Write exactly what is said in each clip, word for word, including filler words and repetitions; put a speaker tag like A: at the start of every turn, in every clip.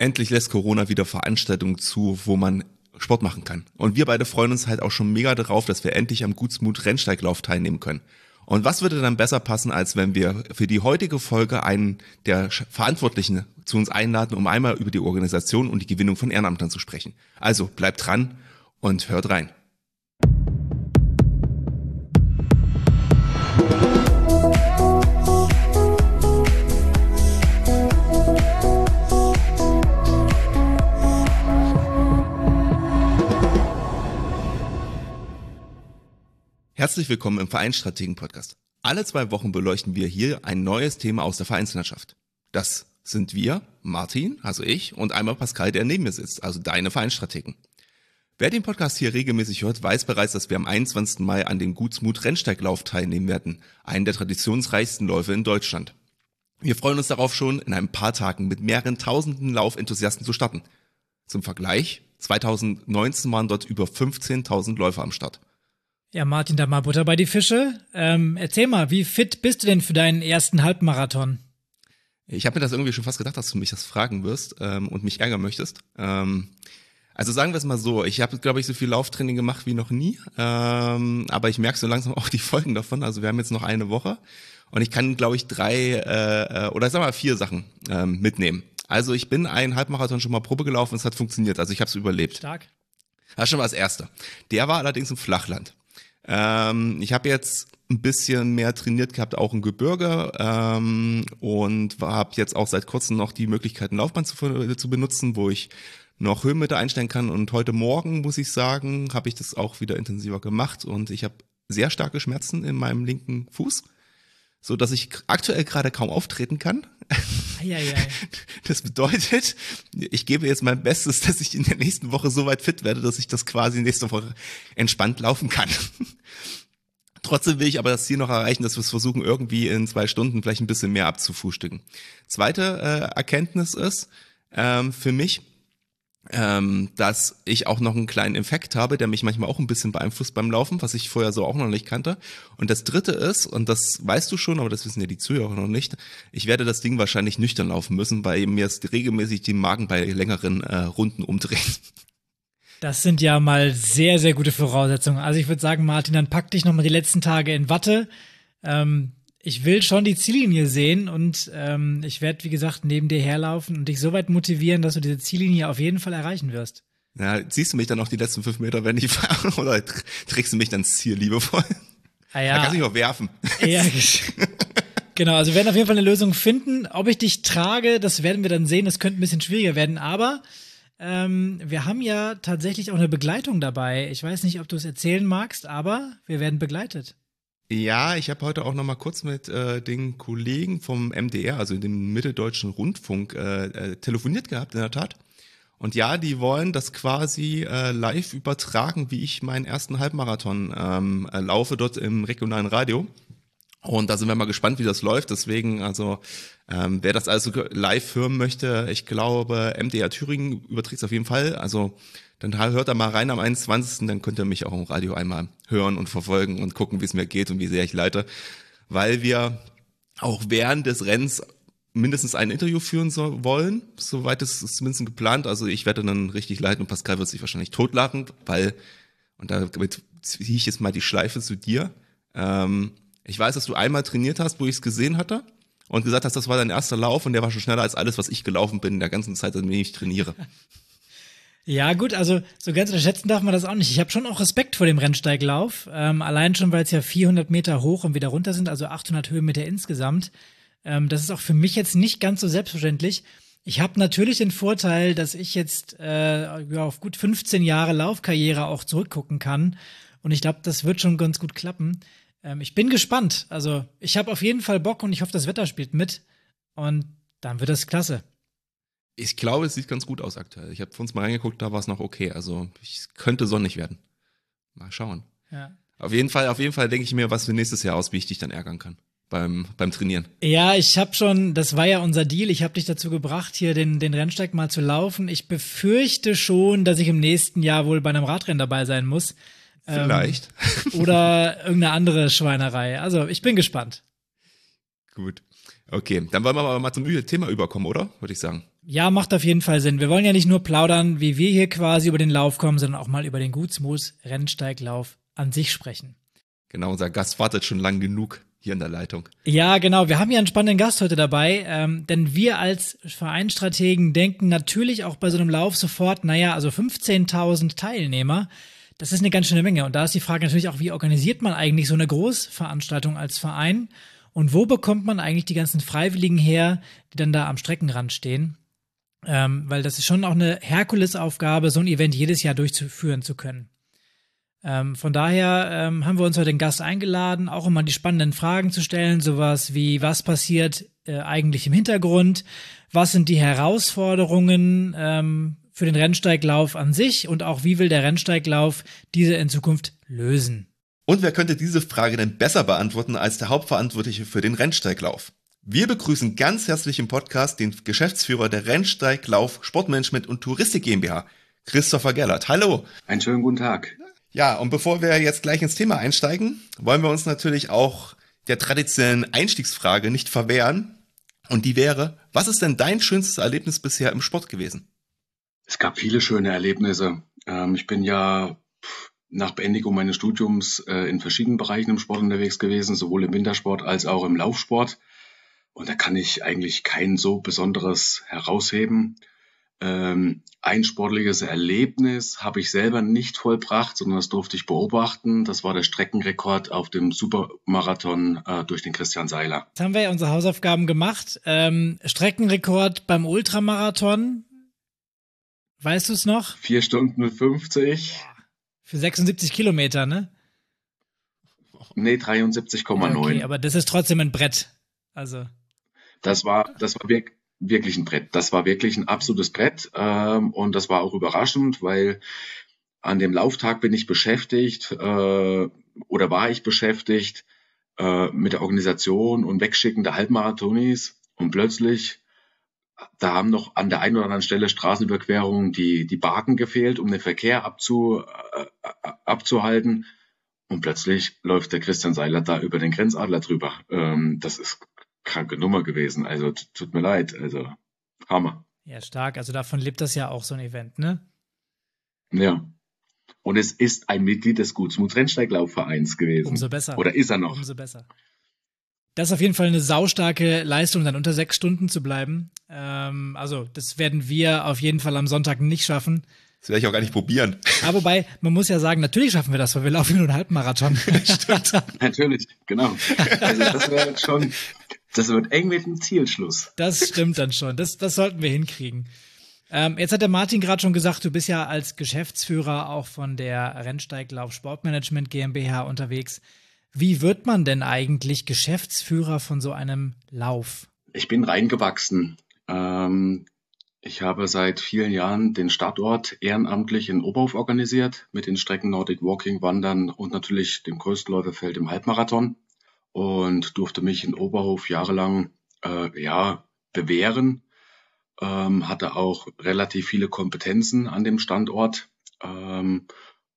A: endlich lässt Corona wieder Veranstaltungen zu, wo man Sport machen kann. Und wir beide freuen uns halt auch schon mega darauf, dass wir endlich am Gutsmut Rennsteiglauf teilnehmen können. Und was würde dann besser passen, als wenn wir für die heutige Folge einen der Verantwortlichen zu uns einladen, um einmal über die Organisation und die Gewinnung von Ehrenamtlern zu sprechen. Also bleibt dran und hört rein. Herzlich willkommen im Vereinsstrategen-Podcast. Alle zwei Wochen beleuchten wir hier ein neues Thema aus der Vereinslandschaft. Das sind wir, Martin, also ich, und einmal Pascal, der neben mir sitzt, also deine Vereinsstrategen. Wer den Podcast hier regelmäßig hört, weiß bereits, dass wir am einundzwanzigsten Mai an dem Gutsmut Rennsteiglauf teilnehmen werden, einen der traditionsreichsten Läufe in Deutschland. Wir freuen uns darauf schon, in ein paar Tagen mit mehreren tausenden Laufenthusiasten zu starten. Zum Vergleich, zweitausendneunzehn waren dort über fünfzehntausend Läufer am Start.
B: Ja, Martin, da mal Butter bei die Fische. Ähm, erzähl mal, wie fit bist du denn für deinen ersten Halbmarathon?
A: Ich habe mir das irgendwie schon fast gedacht, dass du mich das fragen wirst ähm, und mich ärgern möchtest. Ähm, also sagen wir es mal so, ich habe, glaube ich, so viel Lauftraining gemacht wie noch nie, ähm, aber ich merke so langsam auch die Folgen davon. Also wir haben jetzt noch eine Woche und ich kann, glaube ich, drei äh, oder sagen wir mal vier Sachen ähm, mitnehmen. Also ich bin einen Halbmarathon schon mal Probe gelaufen, es hat funktioniert, also ich habe es überlebt.
B: Stark.
A: Das schon mal das Erste. Der war allerdings im Flachland. Ähm, ich habe jetzt ein bisschen mehr trainiert gehabt, auch im Gebirge ähm, und habe jetzt auch seit kurzem noch die Möglichkeit, ein Laufband zu, zu benutzen, wo ich noch Höhenmeter einstellen kann. Und heute Morgen, muss ich sagen, habe ich das auch wieder intensiver gemacht und ich habe sehr starke Schmerzen in meinem linken Fuß, so dass ich aktuell gerade kaum auftreten kann.
B: Eieiei.
A: Das bedeutet, ich gebe jetzt mein Bestes, dass ich in der nächsten Woche so weit fit werde, dass ich das quasi nächste Woche entspannt laufen kann. Trotzdem will ich aber das Ziel noch erreichen, dass wir es versuchen, irgendwie in zwei Stunden vielleicht ein bisschen mehr abzufrühstücken. Zweite äh, Erkenntnis ist ähm, für mich, ähm, dass ich auch noch einen kleinen Effekt habe, der mich manchmal auch ein bisschen beeinflusst beim Laufen, was ich vorher so auch noch nicht kannte. Und das Dritte ist, und das weißt du schon, aber das wissen ja die Zuhörer noch nicht, ich werde das Ding wahrscheinlich nüchtern laufen müssen, weil mir es regelmäßig die Magen bei längeren äh, Runden umdreht.
B: Das sind ja mal sehr, sehr gute Voraussetzungen. Also ich würde sagen, Martin, dann pack dich noch mal die letzten Tage in Watte. Ähm, ich will schon die Ziellinie sehen und ähm, ich werde, wie gesagt, neben dir herlaufen und dich so weit motivieren, dass du diese Ziellinie auf jeden Fall erreichen wirst.
A: Ja, ziehst du mich dann auch die letzten fünf Meter, wenn ich fahre, oder trägst du mich dann ins Ziel liebevoll?
B: Ah, ja.
A: Da kannst du mich auch werfen.
B: Ja, genau, also wir werden auf jeden Fall eine Lösung finden. Ob ich dich trage, das werden wir dann sehen. Das könnte ein bisschen schwieriger werden, aber ähm, wir haben ja tatsächlich auch eine Begleitung dabei. Ich weiß nicht, ob du es erzählen magst, aber wir werden begleitet.
A: Ja, ich habe heute auch noch mal kurz mit äh, den Kollegen vom M D R, also dem Mitteldeutschen Rundfunk, äh, äh, telefoniert gehabt, in der Tat. Und ja, die wollen das quasi äh, live übertragen, wie ich meinen ersten Halbmarathon ähm, äh, laufe, dort im regionalen Radio. Und da sind wir mal gespannt, wie das läuft. Deswegen, also ähm, wer das also live hören möchte, ich glaube, M D R Thüringen überträgt es auf jeden Fall. Also dann hört da mal rein am einundzwanzigsten Dann könnt ihr mich auch im Radio einmal hören und verfolgen und gucken, wie es mir geht und wie sehr ich leite. Weil wir auch während des Rennens mindestens ein Interview führen so, wollen. Soweit ist es zumindest geplant. Also ich werde dann richtig leiten und Pascal wird sich wahrscheinlich totlachen, weil, und damit ziehe ich jetzt mal die Schleife zu dir, ähm, ich weiß, dass du einmal trainiert hast, wo ich es gesehen hatte und gesagt hast, das war dein erster Lauf und der war schon schneller als alles, was ich gelaufen bin in der ganzen Zeit, in der ich trainiere.
B: Ja gut, also so ganz unterschätzen darf man das auch nicht. Ich habe schon auch Respekt vor dem Rennsteiglauf, ähm, allein schon, weil es ja vierhundert Meter hoch und wieder runter sind, also achthundert Höhenmeter insgesamt. Ähm, das ist auch für mich jetzt nicht ganz so selbstverständlich. Ich habe natürlich den Vorteil, dass ich jetzt äh, ja, auf gut fünfzehn Jahre Laufkarriere auch zurückgucken kann und ich glaube, das wird schon ganz gut klappen. Ähm, ich bin gespannt, also ich habe auf jeden Fall Bock und ich hoffe, das Wetter spielt mit und dann wird das klasse.
A: Ich glaube, es sieht ganz gut aus aktuell. Ich habe vor uns mal reingeguckt, da war es noch okay. Also es könnte sonnig werden. Mal schauen.
B: Ja.
A: Auf jeden Fall, auf jeden Fall denke ich mir, was für nächstes Jahr aus, wie ich dich dann ärgern kann beim beim Trainieren.
B: Ja, ich habe schon, das war ja unser Deal. Ich habe dich dazu gebracht, hier den den Rennsteig mal zu laufen. Ich befürchte schon, dass ich im nächsten Jahr wohl bei einem Radrennen dabei sein muss.
A: Vielleicht.
B: Ähm, oder irgendeine andere Schweinerei. Also ich bin gespannt.
A: Gut. Okay, dann wollen wir aber mal zum Thema überkommen, oder? Würde ich sagen.
B: Ja, macht auf jeden Fall Sinn. Wir wollen ja nicht nur plaudern, wie wir hier quasi über den Lauf kommen, sondern auch mal über den Gutsmoos-Rennsteiglauf an sich sprechen.
A: Genau, unser Gast wartet schon lang genug hier in der Leitung.
B: Ja, genau. Wir haben ja einen spannenden Gast heute dabei, ähm, denn wir als Vereinsstrategen denken natürlich auch bei so einem Lauf sofort, naja, also fünfzehntausend Teilnehmer, das ist eine ganz schöne Menge. Und da ist die Frage natürlich auch, wie organisiert man eigentlich so eine Großveranstaltung als Verein? Und wo bekommt man eigentlich die ganzen Freiwilligen her, die dann da am Streckenrand stehen? Ähm, weil das ist schon auch eine Herkulesaufgabe, so ein Event jedes Jahr durchzuführen zu können. Ähm, von daher ähm, haben wir uns heute den Gast eingeladen, auch um mal die spannenden Fragen zu stellen, sowas wie, was passiert äh, eigentlich im Hintergrund, was sind die Herausforderungen ähm, für den Rennsteiglauf an sich und auch wie will der Rennsteiglauf diese in Zukunft lösen.
A: Und wer könnte diese Frage denn besser beantworten als der Hauptverantwortliche für den Rennsteiglauf? Wir begrüßen ganz herzlich im Podcast den Geschäftsführer der Rennsteiglauf Sportmanagement und Touristik GmbH, Christopher Gellert. Hallo.
C: Einen schönen guten Tag.
A: Ja, und bevor wir jetzt gleich ins Thema einsteigen, wollen wir uns natürlich auch der traditionellen Einstiegsfrage nicht verwehren. Und die wäre, was ist denn dein schönstes Erlebnis bisher im Sport gewesen?
C: Es gab viele schöne Erlebnisse. Ähm, ich bin ja nach Beendigung meines Studiums äh, in verschiedenen Bereichen im Sport unterwegs gewesen, sowohl im Wintersport als auch im Laufsport. Und da kann ich eigentlich kein so Besonderes herausheben. Ähm, ein sportliches Erlebnis habe ich selber nicht vollbracht, sondern das durfte ich beobachten. Das war der Streckenrekord auf dem Supermarathon äh, durch den Christian Seiler.
B: Jetzt haben wir ja unsere Hausaufgaben gemacht. Ähm, Streckenrekord beim Ultramarathon. Weißt du es noch?
C: Vier Stunden fünfzig.
B: Für sechsundsiebzig Kilometer, ne?
C: Nee, dreiundsiebzig Komma neun.
B: Okay, aber das ist trotzdem ein Brett. Also.
C: Das war, das war wirklich, wirklich ein Brett. Das war wirklich ein absolutes Brett. Ähm, und das war auch überraschend, weil an dem Lauftag bin ich beschäftigt, äh, oder war ich beschäftigt, äh, mit der Organisation und Wegschicken der Halbmarathonis. Und plötzlich, da haben noch an der einen oder anderen Stelle Straßenüberquerungen die, die Barken gefehlt, um den Verkehr abzu, äh, abzuhalten. Und plötzlich läuft der Christian Seiler da über den Grenzadler drüber. Ähm, das ist kranke Nummer gewesen. Also t- tut mir leid. Also Hammer.
B: Ja, stark. Also davon lebt das ja auch so ein Event, ne?
C: Ja. Und es ist ein Mitglied des Gutsmoos-Rennsteiglaufvereins gewesen.
B: Umso besser.
C: Oder ist er noch?
B: Umso besser. Das ist auf jeden Fall eine saustarke Leistung, dann unter sechs Stunden zu bleiben. Ähm, also das werden wir auf jeden Fall am Sonntag nicht schaffen.
A: Das werde ich auch gar nicht probieren.
B: Aber wobei, man muss ja sagen, natürlich schaffen wir das, weil wir laufen nur einen Halbmarathon.
C: Stimmt. Natürlich, genau. Also das wäre schon, das wird eng mit dem Zielschluss.
B: Das stimmt dann schon. Das, das sollten wir hinkriegen. Ähm, jetzt hat der Martin gerade schon gesagt, du bist ja als Geschäftsführer auch von der Rennsteiglauf Sportmanagement GmbH unterwegs. Wie wird man denn eigentlich Geschäftsführer von so einem Lauf?
C: Ich bin reingewachsen. Ähm, ich habe seit vielen Jahren den Startort ehrenamtlich in Oberhof organisiert mit den Strecken Nordic Walking, Wandern und natürlich dem Größtläuferfeld im Halbmarathon und durfte mich in Oberhof jahrelang äh, ja bewähren. Ähm, hatte auch relativ viele Kompetenzen an dem Standort. Ähm,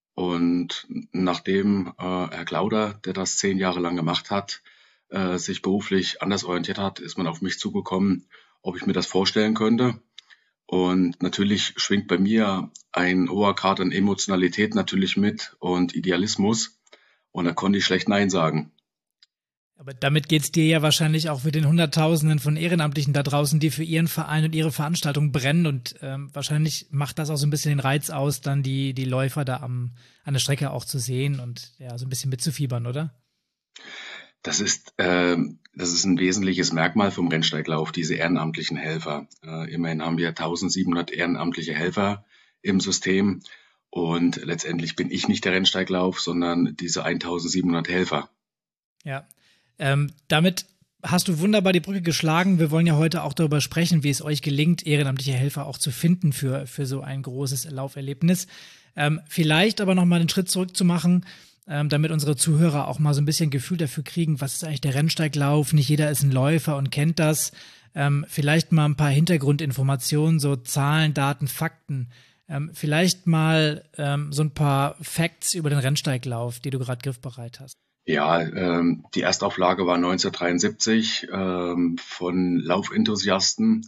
C: und nachdem äh, Herr Klauder, der das zehn Jahre lang gemacht hat, äh, sich beruflich anders orientiert hat, ist man auf mich zugekommen, ob ich mir das vorstellen könnte. Und natürlich schwingt bei mir ein hoher Grad an Emotionalität natürlich mit und Idealismus. Und da konnte ich schlecht Nein sagen.
B: Aber damit geht's dir ja wahrscheinlich auch für den Hunderttausenden von Ehrenamtlichen da draußen, die für ihren Verein und ihre Veranstaltung brennen. Und ähm, wahrscheinlich macht das auch so ein bisschen den Reiz aus, dann die, die Läufer da am, an der Strecke auch zu sehen und ja, so ein bisschen mitzufiebern, oder?
C: Das ist, äh, das ist ein wesentliches Merkmal vom Rennsteiglauf, diese ehrenamtlichen Helfer. Äh, immerhin haben wir eintausendsiebenhundert ehrenamtliche Helfer im System. Und letztendlich bin ich nicht der Rennsteiglauf, sondern diese eintausendsiebenhundert Helfer.
B: Ja. Ähm, damit hast du wunderbar die Brücke geschlagen. Wir wollen ja heute auch darüber sprechen, wie es euch gelingt, ehrenamtliche Helfer auch zu finden für, für so ein großes Lauferlebnis. Ähm, vielleicht aber nochmal einen Schritt zurück zu machen, ähm, damit unsere Zuhörer auch mal so ein bisschen Gefühl dafür kriegen, was ist eigentlich der Rennsteiglauf? Nicht jeder ist ein Läufer und kennt das. Ähm, vielleicht mal ein paar Hintergrundinformationen, so Zahlen, Daten, Fakten. Ähm, vielleicht mal ähm, so ein paar Facts über den Rennsteiglauf, die du gerade griffbereit hast.
C: Ja, ähm, die Erstauflage war neunzehnhundertdreiundsiebzig ähm, von Laufenthusiasten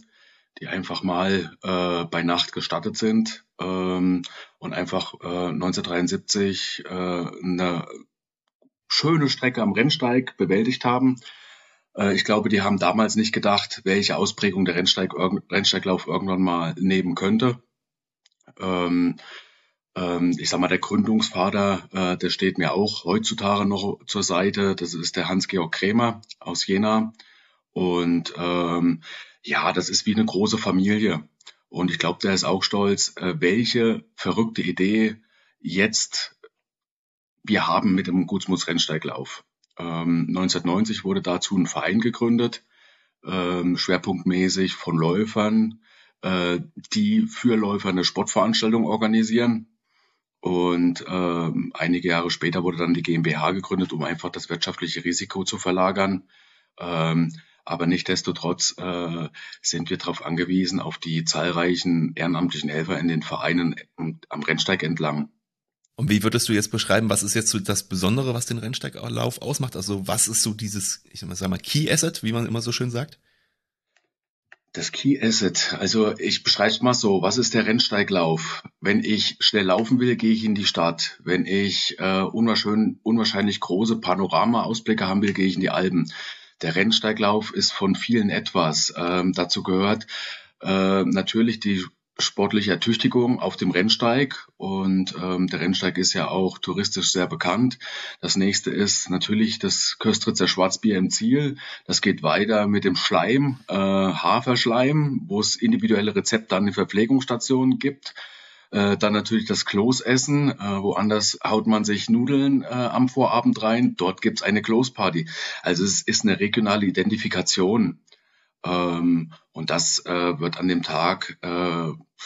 C: die einfach mal äh, bei Nacht gestartet sind ähm, und einfach äh, neunzehnhundertdreiundsiebzig äh, eine schöne Strecke am Rennsteig bewältigt haben. Äh, ich glaube, die haben damals nicht gedacht, welche Ausprägung der Rennsteig, Rennsteiglauf irgendwann mal nehmen könnte. Ähm, ähm, ich sag mal, der Gründungsvater, äh, der steht mir auch heutzutage noch zur Seite. Das ist der Hans-Georg Krämer aus Jena. Und ähm, ja, das ist wie eine große Familie. Und ich glaube, der ist auch stolz, äh, welche verrückte Idee jetzt wir haben mit dem Gutsmuts-Rennsteiglauf. Ähm, neunzehnhundertneunzig wurde dazu ein Verein gegründet, ähm, schwerpunktmäßig von Läufern, äh, die für Läufer eine Sportveranstaltung organisieren. Und ähm, einige Jahre später wurde dann die GmbH gegründet, um einfach das wirtschaftliche Risiko zu verlagern. Ähm, aber nichtsdestotrotz äh, sind wir darauf angewiesen, auf die zahlreichen ehrenamtlichen Helfer in den Vereinen am Rennsteig entlang.
A: Und wie würdest du jetzt beschreiben, was ist jetzt so das Besondere, was den Rennsteiglauf ausmacht? Also was ist so dieses, ich sag mal, Key Asset, wie man immer so schön sagt?
C: Das Key Asset, also ich beschreibe es mal so, was ist der Rennsteiglauf? Wenn ich schnell laufen will, gehe ich in die Stadt. Wenn ich äh, unwahrscheinlich, unwahrscheinlich große Panorama-Ausblicke haben will, gehe ich in die Alpen. Der Rennsteiglauf ist von vielen etwas. Ähm, dazu gehört äh, natürlich die sportliche Ertüchtigung auf dem Rennsteig und ähm, der Rennsteig ist ja auch touristisch sehr bekannt. Das nächste ist natürlich das Köstritzer Schwarzbier im Ziel. Das geht weiter mit dem Schleim, äh, Haferschleim, wo es individuelle Rezepte an den Verpflegungsstationen gibt. Äh, dann natürlich das Kloßessen, äh, woanders haut man sich Nudeln äh, am Vorabend rein. Dort gibt's eine Kloßparty. Also es ist eine regionale Identifikation. Ähm, und das äh, wird an dem Tag äh,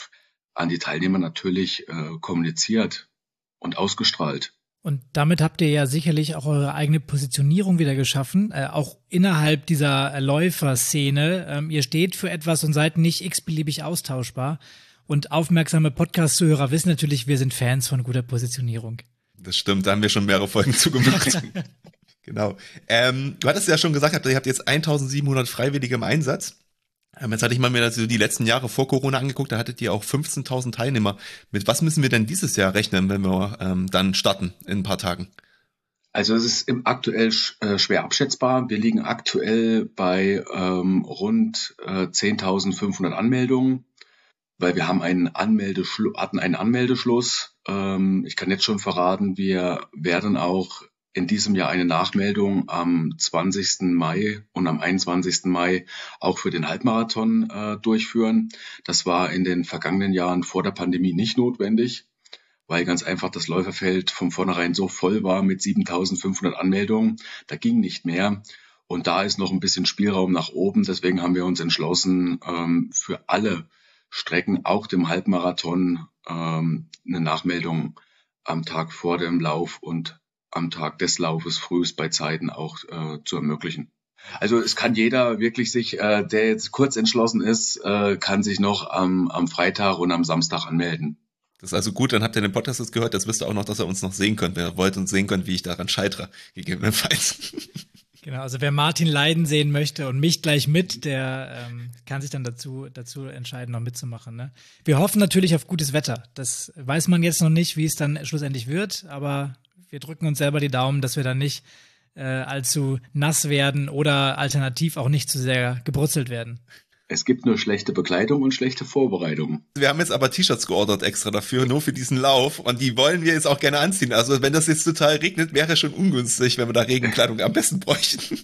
C: an die Teilnehmer natürlich äh, kommuniziert und ausgestrahlt.
B: Und damit habt ihr ja sicherlich auch eure eigene Positionierung wieder geschaffen, äh, auch innerhalb dieser Läuferszene. Ähm, ihr steht für etwas und seid nicht x-beliebig austauschbar. Und aufmerksame Podcast-Zuhörer wissen natürlich, wir sind Fans von guter Positionierung.
A: Das stimmt, da haben wir schon mehrere Folgen zugemacht. Genau. Ähm, du hattest ja schon gesagt, ihr habt jetzt eintausendsiebenhundert Freiwillige im Einsatz. Ähm, jetzt hatte ich mal mir das, die letzten Jahre vor Corona angeguckt, da hattet ihr auch fünfzehntausend Teilnehmer. Mit was müssen wir denn dieses Jahr rechnen, wenn wir ähm, dann starten in ein paar Tagen?
C: Also es ist im aktuell äh, schwer abschätzbar. Wir liegen aktuell bei ähm, rund äh, zehntausendfünfhundert Anmeldungen, weil wir haben einen Anmeldeschlu- hatten einen Anmeldeschluss. Ähm, ich kann jetzt schon verraten, wir werden auch in diesem Jahr eine Nachmeldung am zwanzigsten Mai und am einundzwanzigsten Mai auch für den Halbmarathon äh, durchführen. Das war in den vergangenen Jahren vor der Pandemie nicht notwendig, weil ganz einfach das Läuferfeld von vornherein so voll war mit siebentausendfünfhundert Anmeldungen. Da ging nicht mehr. Und da ist noch ein bisschen Spielraum nach oben. Deswegen haben wir uns entschlossen, ähm, für alle Strecken, auch dem Halbmarathon, ähm, eine Nachmeldung am Tag vor dem Lauf und am Tag des Laufes frühest bei Zeiten auch äh, zu ermöglichen. Also es kann jeder wirklich sich, äh, der jetzt kurz entschlossen ist, äh, kann sich noch am, am Freitag und am Samstag anmelden.
A: Das ist also gut, dann habt ihr den Podcast jetzt gehört, jetzt wisst ihr auch noch, dass ihr uns noch sehen könnt, wenn ihr wollt und sehen könnt, wie ich daran scheitere, gegebenenfalls.
B: Genau, also wer Martin leiden sehen möchte und mich gleich mit, der ähm, kann sich dann dazu, dazu entscheiden, noch mitzumachen. Ne? Wir hoffen natürlich auf gutes Wetter. Das weiß man jetzt noch nicht, wie es dann schlussendlich wird, aber wir drücken uns selber die Daumen, dass wir dann nicht äh, allzu nass werden oder alternativ auch nicht zu sehr gebrutzelt werden.
C: Es gibt nur schlechte Bekleidung und schlechte Vorbereitung.
A: Wir haben jetzt aber T-Shirts geordert extra dafür, nur für diesen Lauf. Und die wollen wir jetzt auch gerne anziehen. Also wenn das jetzt total regnet, wäre schon ungünstig, wenn wir da Regenkleidung am besten bräuchten.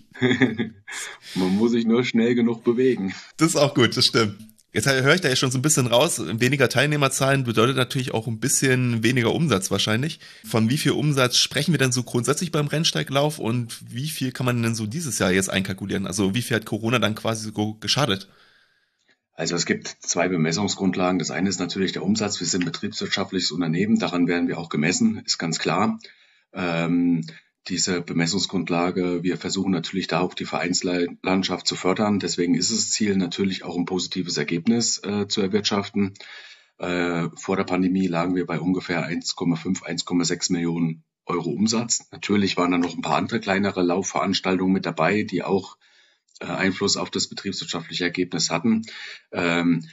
C: Man muss sich nur schnell genug bewegen.
A: Das ist auch gut, das stimmt. Jetzt höre ich da ja schon so ein bisschen raus, weniger Teilnehmerzahlen bedeutet natürlich auch ein bisschen weniger Umsatz wahrscheinlich. Von wie viel Umsatz sprechen wir denn so grundsätzlich beim Rennsteiglauf und wie viel kann man denn so dieses Jahr jetzt einkalkulieren? Also wie viel hat Corona dann quasi so geschadet?
C: Also es gibt zwei Bemessungsgrundlagen. Das eine ist natürlich der Umsatz. Wir sind ein betriebswirtschaftliches Unternehmen, daran werden wir auch gemessen, ist ganz klar. Ähm, diese Bemessungsgrundlage, wir versuchen natürlich da auch die Vereinslandschaft zu fördern. Deswegen ist es Ziel, natürlich auch ein positives Ergebnis äh, zu erwirtschaften. Äh, vor der Pandemie lagen wir bei ungefähr eins Komma fünf, eins Komma sechs Millionen Euro Umsatz. Natürlich waren da noch ein paar andere kleinere Laufveranstaltungen mit dabei, die auch äh, Einfluss auf das betriebswirtschaftliche Ergebnis hatten. Ähm,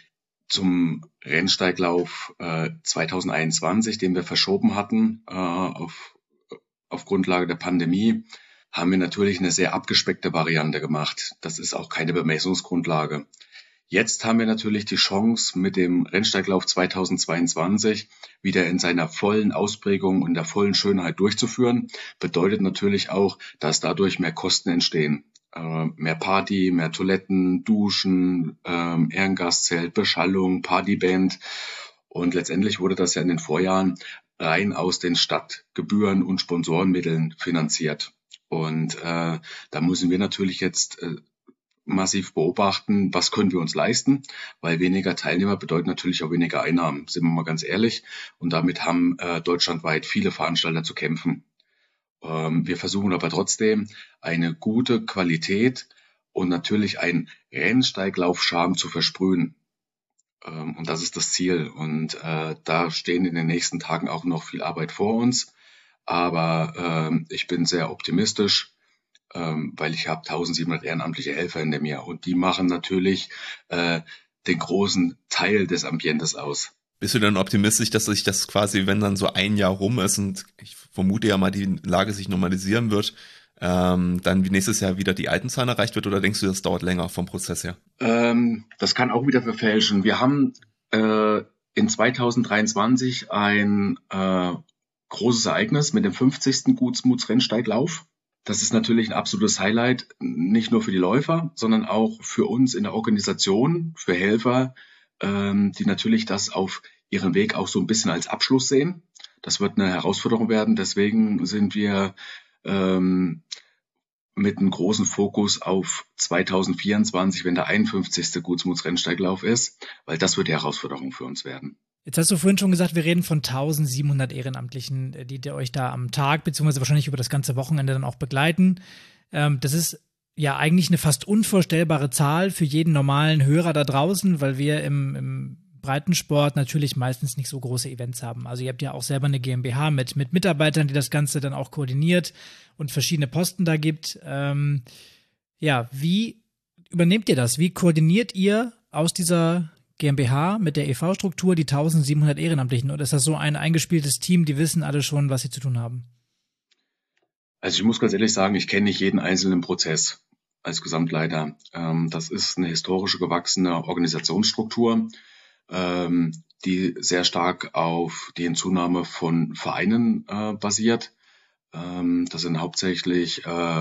C: zum Rennsteiglauf äh, zwanzig einundzwanzig, den wir verschoben hatten äh, auf, auf Grundlage der Pandemie, haben wir natürlich eine sehr abgespeckte Variante gemacht. Das ist auch keine Bemessungsgrundlage. Jetzt haben wir natürlich die Chance, mit dem Rennsteiglauf zweitausendzweiundzwanzig wieder in seiner vollen Ausprägung und der vollen Schönheit durchzuführen. Bedeutet natürlich auch, dass dadurch mehr Kosten entstehen. Äh, mehr Party, mehr Toiletten, Duschen, ähm, Ehrengastzelt, Beschallung, Partyband. Und letztendlich wurde das ja in den Vorjahren rein aus den Stadtgebühren und Sponsorenmitteln finanziert. Und äh, da müssen wir natürlich jetzt äh, massiv beobachten, was können wir uns leisten, weil weniger Teilnehmer bedeutet natürlich auch weniger Einnahmen, sind wir mal ganz ehrlich. Und damit haben äh, deutschlandweit viele Veranstalter zu kämpfen. Ähm, wir versuchen aber trotzdem eine gute Qualität und natürlich einen Rennsteiglauf-Charme zu versprühen. Ähm, und das ist das Ziel. Und äh, da stehen in den nächsten Tagen auch noch viel Arbeit vor uns. Aber ähm, ich bin sehr optimistisch, ähm, weil ich habe tausendsiebenhundert ehrenamtliche Helfer hinter mir und die machen natürlich äh, den großen Teil des Ambientes aus.
A: Bist du dann optimistisch, dass sich das quasi, wenn dann so ein Jahr rum ist und ich vermute ja mal, die Lage sich normalisieren wird, ähm, dann wie nächstes Jahr wieder die alten Zahlen erreicht wird, oder denkst du, das dauert länger vom Prozess her?
C: Ähm, das kann auch wieder verfälschen. Wir haben äh, in zweitausenddreiundzwanzig ein äh, großes Ereignis mit dem fünfzigsten Gutsmuts-Rennsteiglauf. Das ist natürlich ein absolutes Highlight, nicht nur für die Läufer, sondern auch für uns in der Organisation, für Helfer, ähm, die natürlich das auf ihrem Weg auch so ein bisschen als Abschluss sehen. Das wird eine Herausforderung werden. Deswegen sind wir ähm, mit einem großen Fokus auf zweitausendvierundzwanzig, wenn der einundfünfzigste Gutsmuts-Rennsteiglauf ist, weil das wird die Herausforderung für uns werden.
B: Jetzt hast du vorhin schon gesagt, wir reden von tausendsiebenhundert Ehrenamtlichen, die, die euch da am Tag beziehungsweise wahrscheinlich über das ganze Wochenende dann auch begleiten. Ähm, das ist ja eigentlich eine fast unvorstellbare Zahl für jeden normalen Hörer da draußen, weil wir im, im Breitensport natürlich meistens nicht so große Events haben. Also ihr habt ja auch selber eine GmbH mit, mit Mitarbeitern, die das Ganze dann auch koordiniert und verschiedene Posten da gibt. Ähm, ja, wie übernehmt ihr das? Wie koordiniert ihr aus dieser GmbH mit der E V-Struktur die tausendsiebenhundert Ehrenamtlichen? Oder ist das so ein eingespieltes Team, die wissen alle schon, was sie zu tun haben?
C: Also ich muss ganz ehrlich sagen, ich kenne nicht jeden einzelnen Prozess als Gesamtleiter. Ähm, das ist eine historische gewachsene Organisationsstruktur, ähm, die sehr stark auf die Hinzunahme von Vereinen äh, basiert. Ähm, das sind hauptsächlich äh,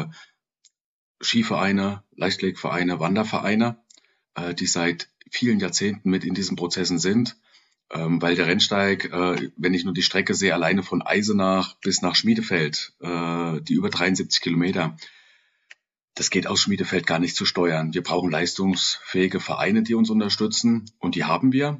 C: Skivereine, Leichtathletikvereine, Wandervereine, äh, die seit vielen Jahrzehnten mit in diesen Prozessen sind, ähm, weil der Rennsteig, äh, wenn ich nur die Strecke sehe, alleine von Eisenach bis nach Schmiedefeld, äh, die über dreiundsiebzig Kilometer, das geht aus Schmiedefeld gar nicht zu steuern. Wir brauchen leistungsfähige Vereine, die uns unterstützen, und die haben wir.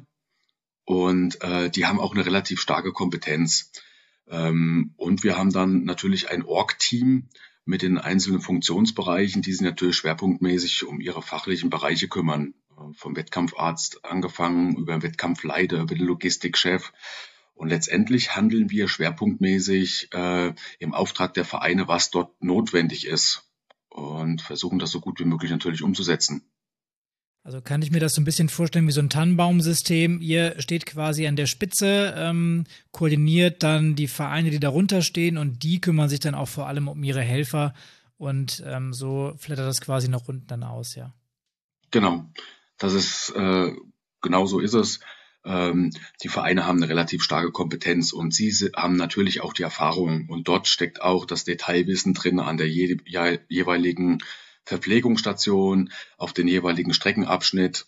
C: Und äh, die haben auch eine relativ starke Kompetenz. Ähm, und wir haben dann natürlich ein Org-Team mit den einzelnen Funktionsbereichen, die sich natürlich schwerpunktmäßig um ihre fachlichen Bereiche kümmern. Vom Wettkampfarzt angefangen, über den Wettkampfleiter, über den Logistikchef. Und letztendlich handeln wir schwerpunktmäßig äh, im Auftrag der Vereine, was dort notwendig ist. Und versuchen das so gut wie möglich natürlich umzusetzen.
B: Also kann ich mir das so ein bisschen vorstellen wie so ein Tannenbaumsystem. Ihr steht quasi an der Spitze, ähm, koordiniert dann die Vereine, die darunter stehen, und die kümmern sich dann auch vor allem um ihre Helfer. Und ähm, so flattert das quasi nach unten dann aus, ja.
C: Genau. Das ist, äh, genau so ist es. Ähm, die Vereine haben eine relativ starke Kompetenz und sie haben natürlich auch die Erfahrung. Und dort steckt auch das Detailwissen drin an der je, je, jeweiligen Verpflegungsstation, auf den jeweiligen Streckenabschnitt,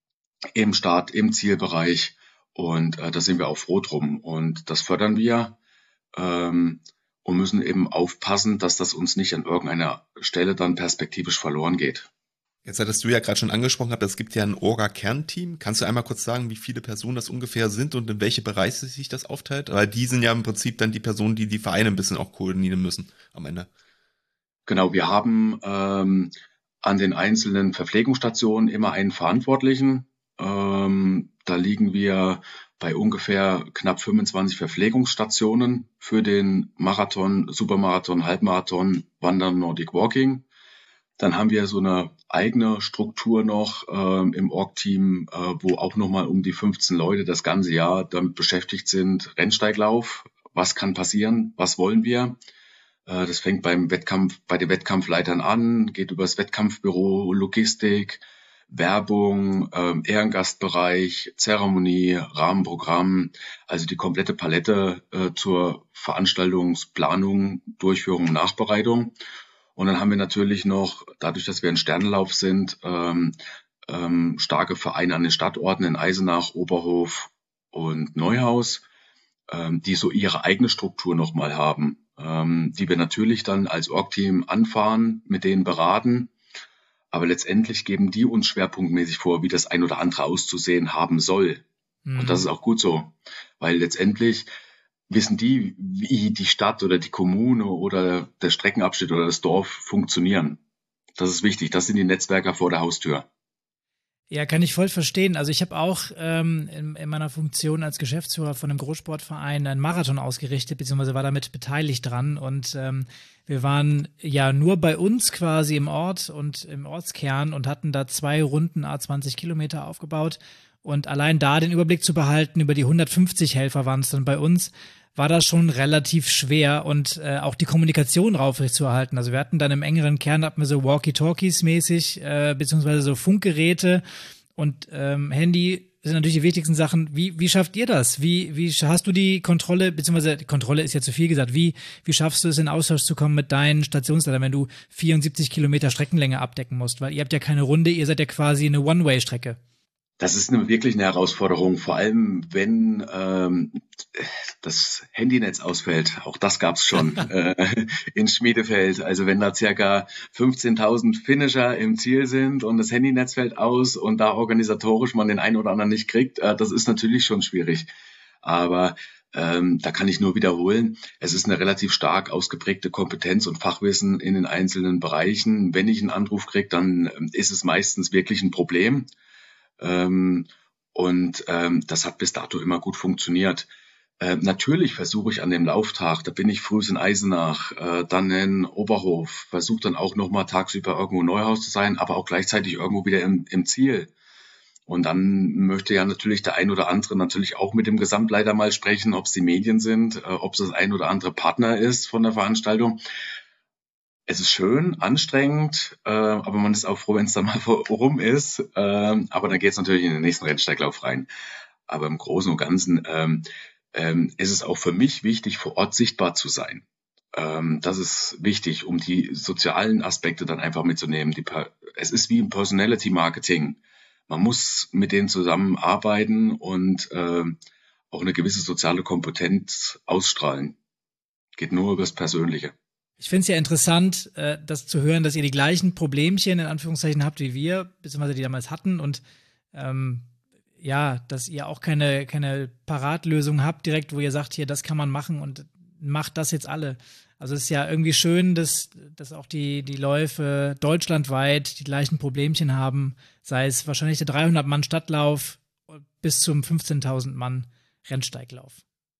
C: im Start, im Zielbereich. Und äh, da sind wir auch froh drum. Und das fördern wir ähm, und müssen eben aufpassen, dass das uns nicht an irgendeiner Stelle dann perspektivisch verloren geht.
A: Jetzt hattest du ja gerade schon angesprochen gehabt, es gibt ja ein Orga-Kernteam. Kannst du einmal kurz sagen, wie viele Personen das ungefähr sind und in welche Bereiche sich das aufteilt? Weil die sind ja im Prinzip dann die Personen, die die Vereine ein bisschen auch koordinieren müssen am Ende.
C: Genau, wir haben ähm, an den einzelnen Verpflegungsstationen immer einen Verantwortlichen. Ähm, da liegen wir bei ungefähr knapp fünfundzwanzig Verpflegungsstationen für den Marathon, Supermarathon, Halbmarathon, Wandern, Nordic Walking. Dann haben wir so eine eigene Struktur noch ähm, im Org-Team, äh, wo auch nochmal um die fünfzehn Leute das ganze Jahr damit beschäftigt sind. Rennsteiglauf, was kann passieren, was wollen wir? Äh, das fängt beim Wettkampf, bei den Wettkampfleitern an, geht über das Wettkampfbüro, Logistik, Werbung, ähm, Ehrengastbereich, Zeremonie, Rahmenprogramm, also die komplette Palette äh, zur Veranstaltungsplanung, Durchführung, Nachbereitung. Und dann haben wir natürlich noch, dadurch, dass wir ein Sternenlauf sind, ähm, ähm, starke Vereine an den Stadtorten in Eisenach, Oberhof und Neuhaus, ähm, die so ihre eigene Struktur nochmal haben, ähm, die wir natürlich dann als Org-Team anfahren, mit denen beraten. Aber letztendlich geben die uns schwerpunktmäßig vor, wie das ein oder andere auszusehen haben soll. Mhm. Und das ist auch gut so, weil letztendlich wissen die, wie die Stadt oder die Kommune oder der Streckenabschnitt oder das Dorf funktionieren. Das ist wichtig. Das sind die Netzwerker vor der Haustür.
B: Ja, kann ich voll verstehen. Also ich habe auch ähm, in, in meiner Funktion als Geschäftsführer von einem Großsportverein einen Marathon ausgerichtet, beziehungsweise war damit beteiligt dran. Und ähm, wir waren ja nur bei uns quasi im Ort und im Ortskern und hatten da zwei Runden à zwanzig Kilometer aufgebaut. Und allein da den Überblick zu behalten, über die hundertfünfzig Helfer waren es dann bei uns, war das schon relativ schwer und äh, auch die Kommunikation aufrecht zu erhalten. Also wir hatten dann im engeren Kern, hatten wir so Walkie-Talkies mäßig, äh, beziehungsweise so Funkgeräte und ähm, Handy sind natürlich die wichtigsten Sachen. Wie wie schafft ihr das? Wie wie hast du die Kontrolle, beziehungsweise die Kontrolle ist ja zu viel gesagt, wie wie schaffst du es, in Austausch zu kommen mit deinen Stationsleitern, wenn du vierundsiebzig Kilometer Streckenlänge abdecken musst? Weil ihr habt ja keine Runde, ihr seid ja quasi eine One-Way-Strecke.
C: Das ist eine, wirklich eine Herausforderung, vor allem wenn ähm, das Handynetz ausfällt. Auch das gab's schon äh, in Schmiedefeld. Also wenn da circa fünfzehntausend Finisher im Ziel sind und das Handynetz fällt aus und da organisatorisch man den einen oder anderen nicht kriegt, äh, das ist natürlich schon schwierig. Aber ähm, da kann ich nur wiederholen, es ist eine relativ stark ausgeprägte Kompetenz und Fachwissen in den einzelnen Bereichen. Wenn ich einen Anruf kriege, dann ist es meistens wirklich ein Problem. Ähm, und ähm, das hat bis dato immer gut funktioniert. Äh, natürlich versuche ich an dem Lauftag, da bin ich früh in Eisenach, äh, dann in Oberhof, versuche dann auch nochmal tagsüber irgendwo in Neuhaus zu sein, aber auch gleichzeitig irgendwo wieder im, im Ziel. Und dann möchte ja natürlich der ein oder andere natürlich auch mit dem Gesamtleiter mal sprechen, ob es die Medien sind, äh, ob es das ein oder andere Partner ist von der Veranstaltung. Es ist schön, anstrengend, äh, aber man ist auch froh, wenn es dann mal rum ist. Äh, aber dann geht es natürlich in den nächsten Rennsteiglauf rein. Aber im Großen und Ganzen ähm, ähm, ist es auch für mich wichtig, vor Ort sichtbar zu sein. Ähm, das ist wichtig, um die sozialen Aspekte dann einfach mitzunehmen. Die, es ist wie im Personality Marketing. Man muss mit denen zusammenarbeiten und äh, auch eine gewisse soziale Kompetenz ausstrahlen. Geht nur über das Persönliche.
B: Ich finde es ja interessant, äh, das zu hören, dass ihr die gleichen Problemchen in Anführungszeichen habt wie wir, beziehungsweise die damals hatten und ähm, ja, dass ihr auch keine, keine Paratlösung habt direkt, wo ihr sagt, hier, das kann man machen und macht das jetzt alle. Also es ist ja irgendwie schön, dass, dass auch die, die Läufe deutschlandweit die gleichen Problemchen haben, sei es wahrscheinlich der dreihundert Mann Stadtlauf bis zum fünfzehntausend Mann Rennsteiglauf.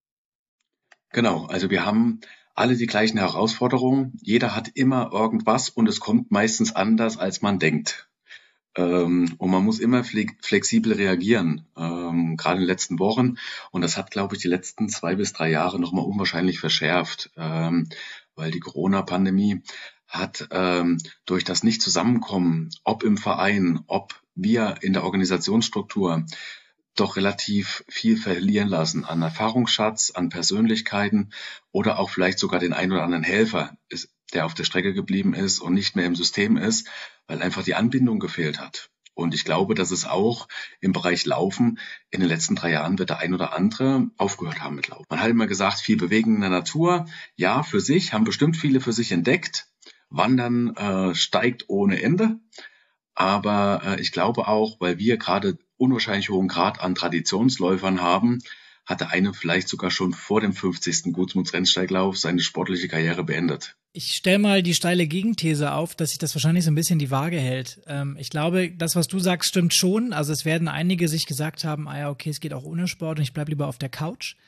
C: Genau, also wir haben alle die gleichen Herausforderungen. Jeder hat immer irgendwas und es kommt meistens anders, als man denkt. Ähm, und man muss immer flexibel reagieren, ähm, gerade in den letzten Wochen. Und das hat, glaube ich, die letzten zwei bis drei Jahre nochmal unwahrscheinlich verschärft, ähm, weil die Corona-Pandemie hat ähm, durch das Nicht-Zusammenkommen, ob im Verein, ob wir in der Organisationsstruktur, doch relativ viel verlieren lassen an Erfahrungsschatz, an Persönlichkeiten oder auch vielleicht sogar den einen oder anderen Helfer, der auf der Strecke geblieben ist und nicht mehr im System ist, weil einfach die Anbindung gefehlt hat. Und ich glaube, dass es auch im Bereich Laufen in den letzten drei Jahren wird der ein oder andere aufgehört haben mit Laufen. Man hat immer gesagt, viel Bewegung in der Natur. Ja, für sich, haben bestimmt viele für sich entdeckt. Wandern äh, steigt ohne Ende. Aber äh, ich glaube auch, weil wir gerade unwahrscheinlich hohen Grad an Traditionsläufern haben, hat der eine vielleicht sogar schon vor dem fünfzigsten Gutsmunds-Rennsteiglauf seine sportliche Karriere beendet.
B: Ich stelle mal die steile Gegenthese auf, dass sich das wahrscheinlich so ein bisschen die Waage hält. Ähm, ich glaube, das, was du sagst, stimmt schon. Also es werden einige sich gesagt haben, ah ja, okay, es geht auch ohne Sport und ich bleibe lieber auf der Couch.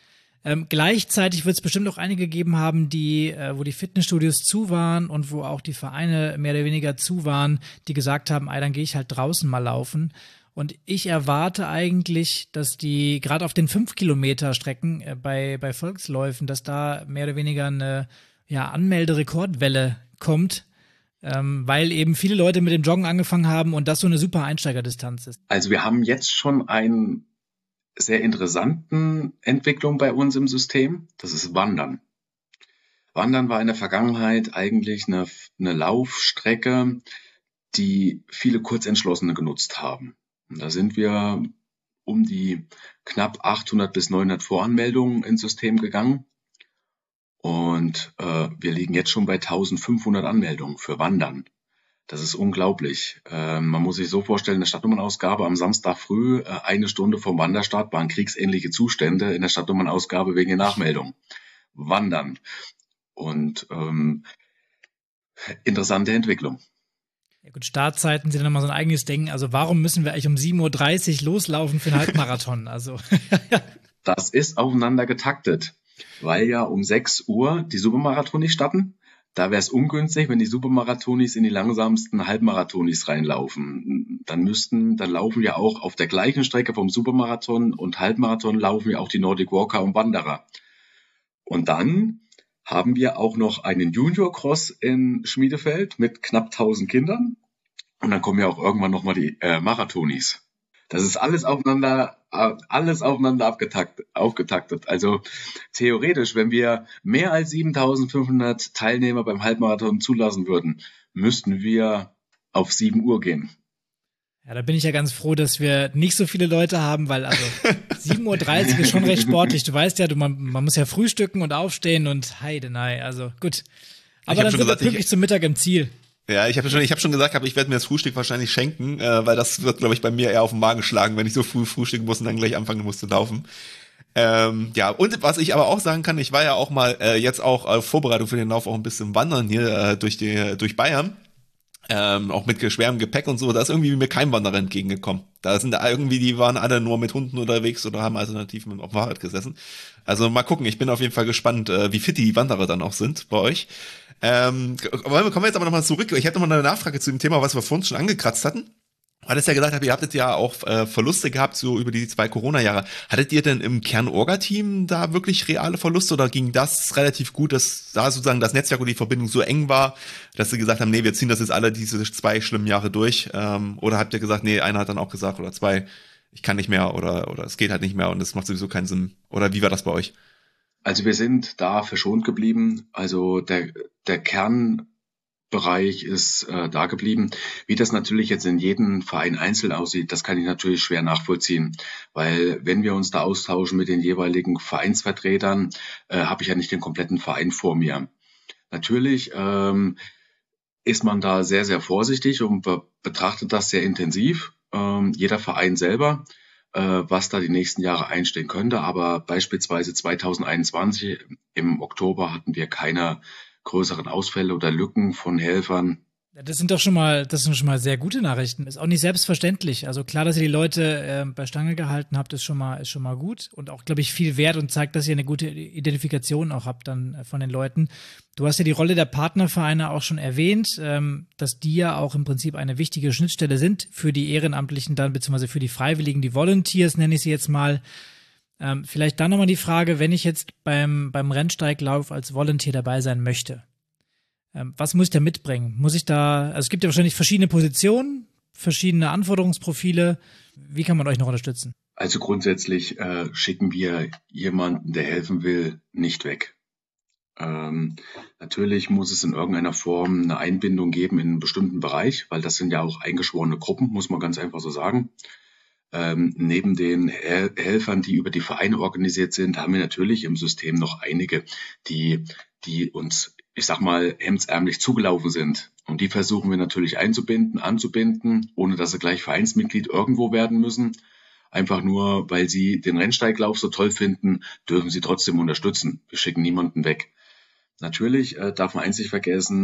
B: Ähm, gleichzeitig wird es bestimmt auch einige gegeben haben, die, äh, wo die Fitnessstudios zu waren und wo auch die Vereine mehr oder weniger zu waren, die gesagt haben, ey, dann gehe ich halt draußen mal laufen. Und ich erwarte eigentlich, dass die, gerade auf den fünf Kilometer Strecken äh, bei, bei Volksläufen, dass da mehr oder weniger eine ja, Anmelderekordwelle kommt, ähm, weil eben viele Leute mit dem Joggen angefangen haben und das so eine super Einsteigerdistanz ist.
C: Also wir haben jetzt schon einen sehr interessanten Entwicklung bei uns im System. Das ist Wandern. Wandern war in der Vergangenheit eigentlich eine, eine Laufstrecke, die viele Kurzentschlossene genutzt haben. Und da sind wir um die knapp achthundert bis neunhundert Voranmeldungen ins System gegangen. Und äh, wir liegen jetzt schon bei eintausendfünfhundert Anmeldungen für Wandern. Das ist unglaublich. Äh, man muss sich so vorstellen, eine Stadtnummernausgabe am Samstag früh, äh, eine Stunde vom Wanderstart, waren kriegsähnliche Zustände in der Stadtnummernausgabe wegen der Nachmeldung. Wandern. Und ähm, interessante Entwicklung.
B: Ja gut, Startzeiten sind dann nochmal so ein eigenes Ding. Also warum müssen wir eigentlich um sieben Uhr dreißig loslaufen für einen Halbmarathon? Also
C: das ist aufeinander getaktet, weil ja um sechs Uhr die Supermarathonis starten. Da wäre es ungünstig, wenn die Supermarathonis in die langsamsten Halbmarathonis reinlaufen. Dann müssten, dann laufen ja auch auf der gleichen Strecke vom Supermarathon und Halbmarathon laufen ja auch die Nordic Walker und Wanderer. Und dann haben wir auch noch einen Junior-Cross in Schmiedefeld mit knapp tausend Kindern. Und dann kommen ja auch irgendwann nochmal die äh, Marathonis. Das ist alles aufeinander, äh, alles aufeinander abgetaktet, aufgetaktet. Also theoretisch, wenn wir mehr als siebentausendfünfhundert Teilnehmer beim Halbmarathon zulassen würden, müssten wir auf sieben Uhr gehen.
B: Ja, da bin ich ja ganz froh, dass wir nicht so viele Leute haben, weil also sieben Uhr dreißig ist schon recht sportlich. Du weißt ja, du, man, man muss ja frühstücken und aufstehen und heidenei, also gut. Aber dann sind gesagt, wir pünktlich ich, zum Mittag im Ziel.
A: Ja, ich habe schon, ich habe schon gesagt, hab, ich werde mir das Frühstück wahrscheinlich schenken, äh, weil das wird, glaube ich, bei mir eher auf den Magen schlagen, wenn ich so früh frühstücken muss und dann gleich anfangen muss zu laufen. Ähm, ja, und was ich aber auch sagen kann, ich war ja auch mal äh, jetzt auch äh, Vorbereitung für den Lauf auch ein bisschen wandern hier äh, durch die durch Bayern. Ähm, auch mit schwerem Gepäck und so, da ist irgendwie mir kein Wanderer entgegengekommen. Da sind da irgendwie, die waren alle nur mit Hunden unterwegs oder haben alternativ mit dem Fahrrad gesessen. Also mal gucken, ich bin auf jeden Fall gespannt, äh, wie fit die Wanderer dann auch sind bei euch. Ähm, kommen wir jetzt aber nochmal zurück. Ich hätte nochmal eine Nachfrage zu dem Thema, was wir vorhin schon angekratzt hatten. Hattest ja gesagt, ihr habtet ja auch äh, Verluste gehabt, so über die zwei Corona-Jahre. Hattet ihr denn im Kern-Orga-Team da wirklich reale Verluste oder ging das relativ gut, dass da sozusagen das Netzwerk und die Verbindung so eng war, dass sie gesagt haben, nee, wir ziehen das jetzt alle diese zwei schlimmen Jahre durch? Ähm, oder habt ihr gesagt, nee, einer hat dann auch gesagt oder zwei, ich kann nicht mehr oder oder es geht halt nicht mehr und es macht sowieso keinen Sinn? Oder wie war das bei euch?
C: Also wir sind da verschont geblieben. Also der der Kern Bereich ist äh, da geblieben. Wie das natürlich jetzt in jedem Verein einzeln aussieht, das kann ich natürlich schwer nachvollziehen, weil wenn wir uns da austauschen mit den jeweiligen Vereinsvertretern, äh, habe ich ja nicht den kompletten Verein vor mir. Natürlich ähm, ist man da sehr, sehr vorsichtig und be- betrachtet das sehr intensiv, ähm, jeder Verein selber, äh, was da die nächsten Jahre einstehen könnte. Aber beispielsweise zweitausendeinundzwanzig im Oktober hatten wir keine größeren Ausfälle oder Lücken von Helfern.
B: Ja, das sind doch schon mal, das sind schon mal sehr gute Nachrichten. Ist auch nicht selbstverständlich. Also klar, dass ihr die Leute äh, bei Stange gehalten habt, ist schon mal, ist schon mal gut und auch, glaube ich, viel wert und zeigt, dass ihr eine gute Identifikation auch habt dann äh, von den Leuten. Du hast ja die Rolle der Partnervereine auch schon erwähnt, ähm, dass die ja auch im Prinzip eine wichtige Schnittstelle sind für die Ehrenamtlichen dann, beziehungsweise für die Freiwilligen, die Volunteers, nenne ich sie jetzt mal. Ähm, vielleicht dann nochmal die Frage, wenn ich jetzt beim, beim Rennsteiglauf als Volunteer dabei sein möchte, ähm, was muss ich da mitbringen? Muss ich da, also es gibt ja wahrscheinlich verschiedene Positionen, verschiedene Anforderungsprofile. Wie kann man euch noch unterstützen?
C: Also grundsätzlich äh, schicken wir jemanden, der helfen will, nicht weg. Ähm, natürlich muss es in irgendeiner Form eine Einbindung geben in einen bestimmten Bereich, weil das sind ja auch eingeschworene Gruppen, muss man ganz einfach so sagen. Ähm, neben den Hel- Helfern, die über die Vereine organisiert sind, haben wir natürlich im System noch einige, die, die uns, ich sag mal, hemdsärmlich zugelaufen sind. Und die versuchen wir natürlich einzubinden, anzubinden, ohne dass sie gleich Vereinsmitglied irgendwo werden müssen. Einfach nur, weil sie den Rennsteiglauf so toll finden, dürfen sie trotzdem unterstützen. Wir schicken niemanden weg. Natürlich äh, darf man eins nicht vergessen,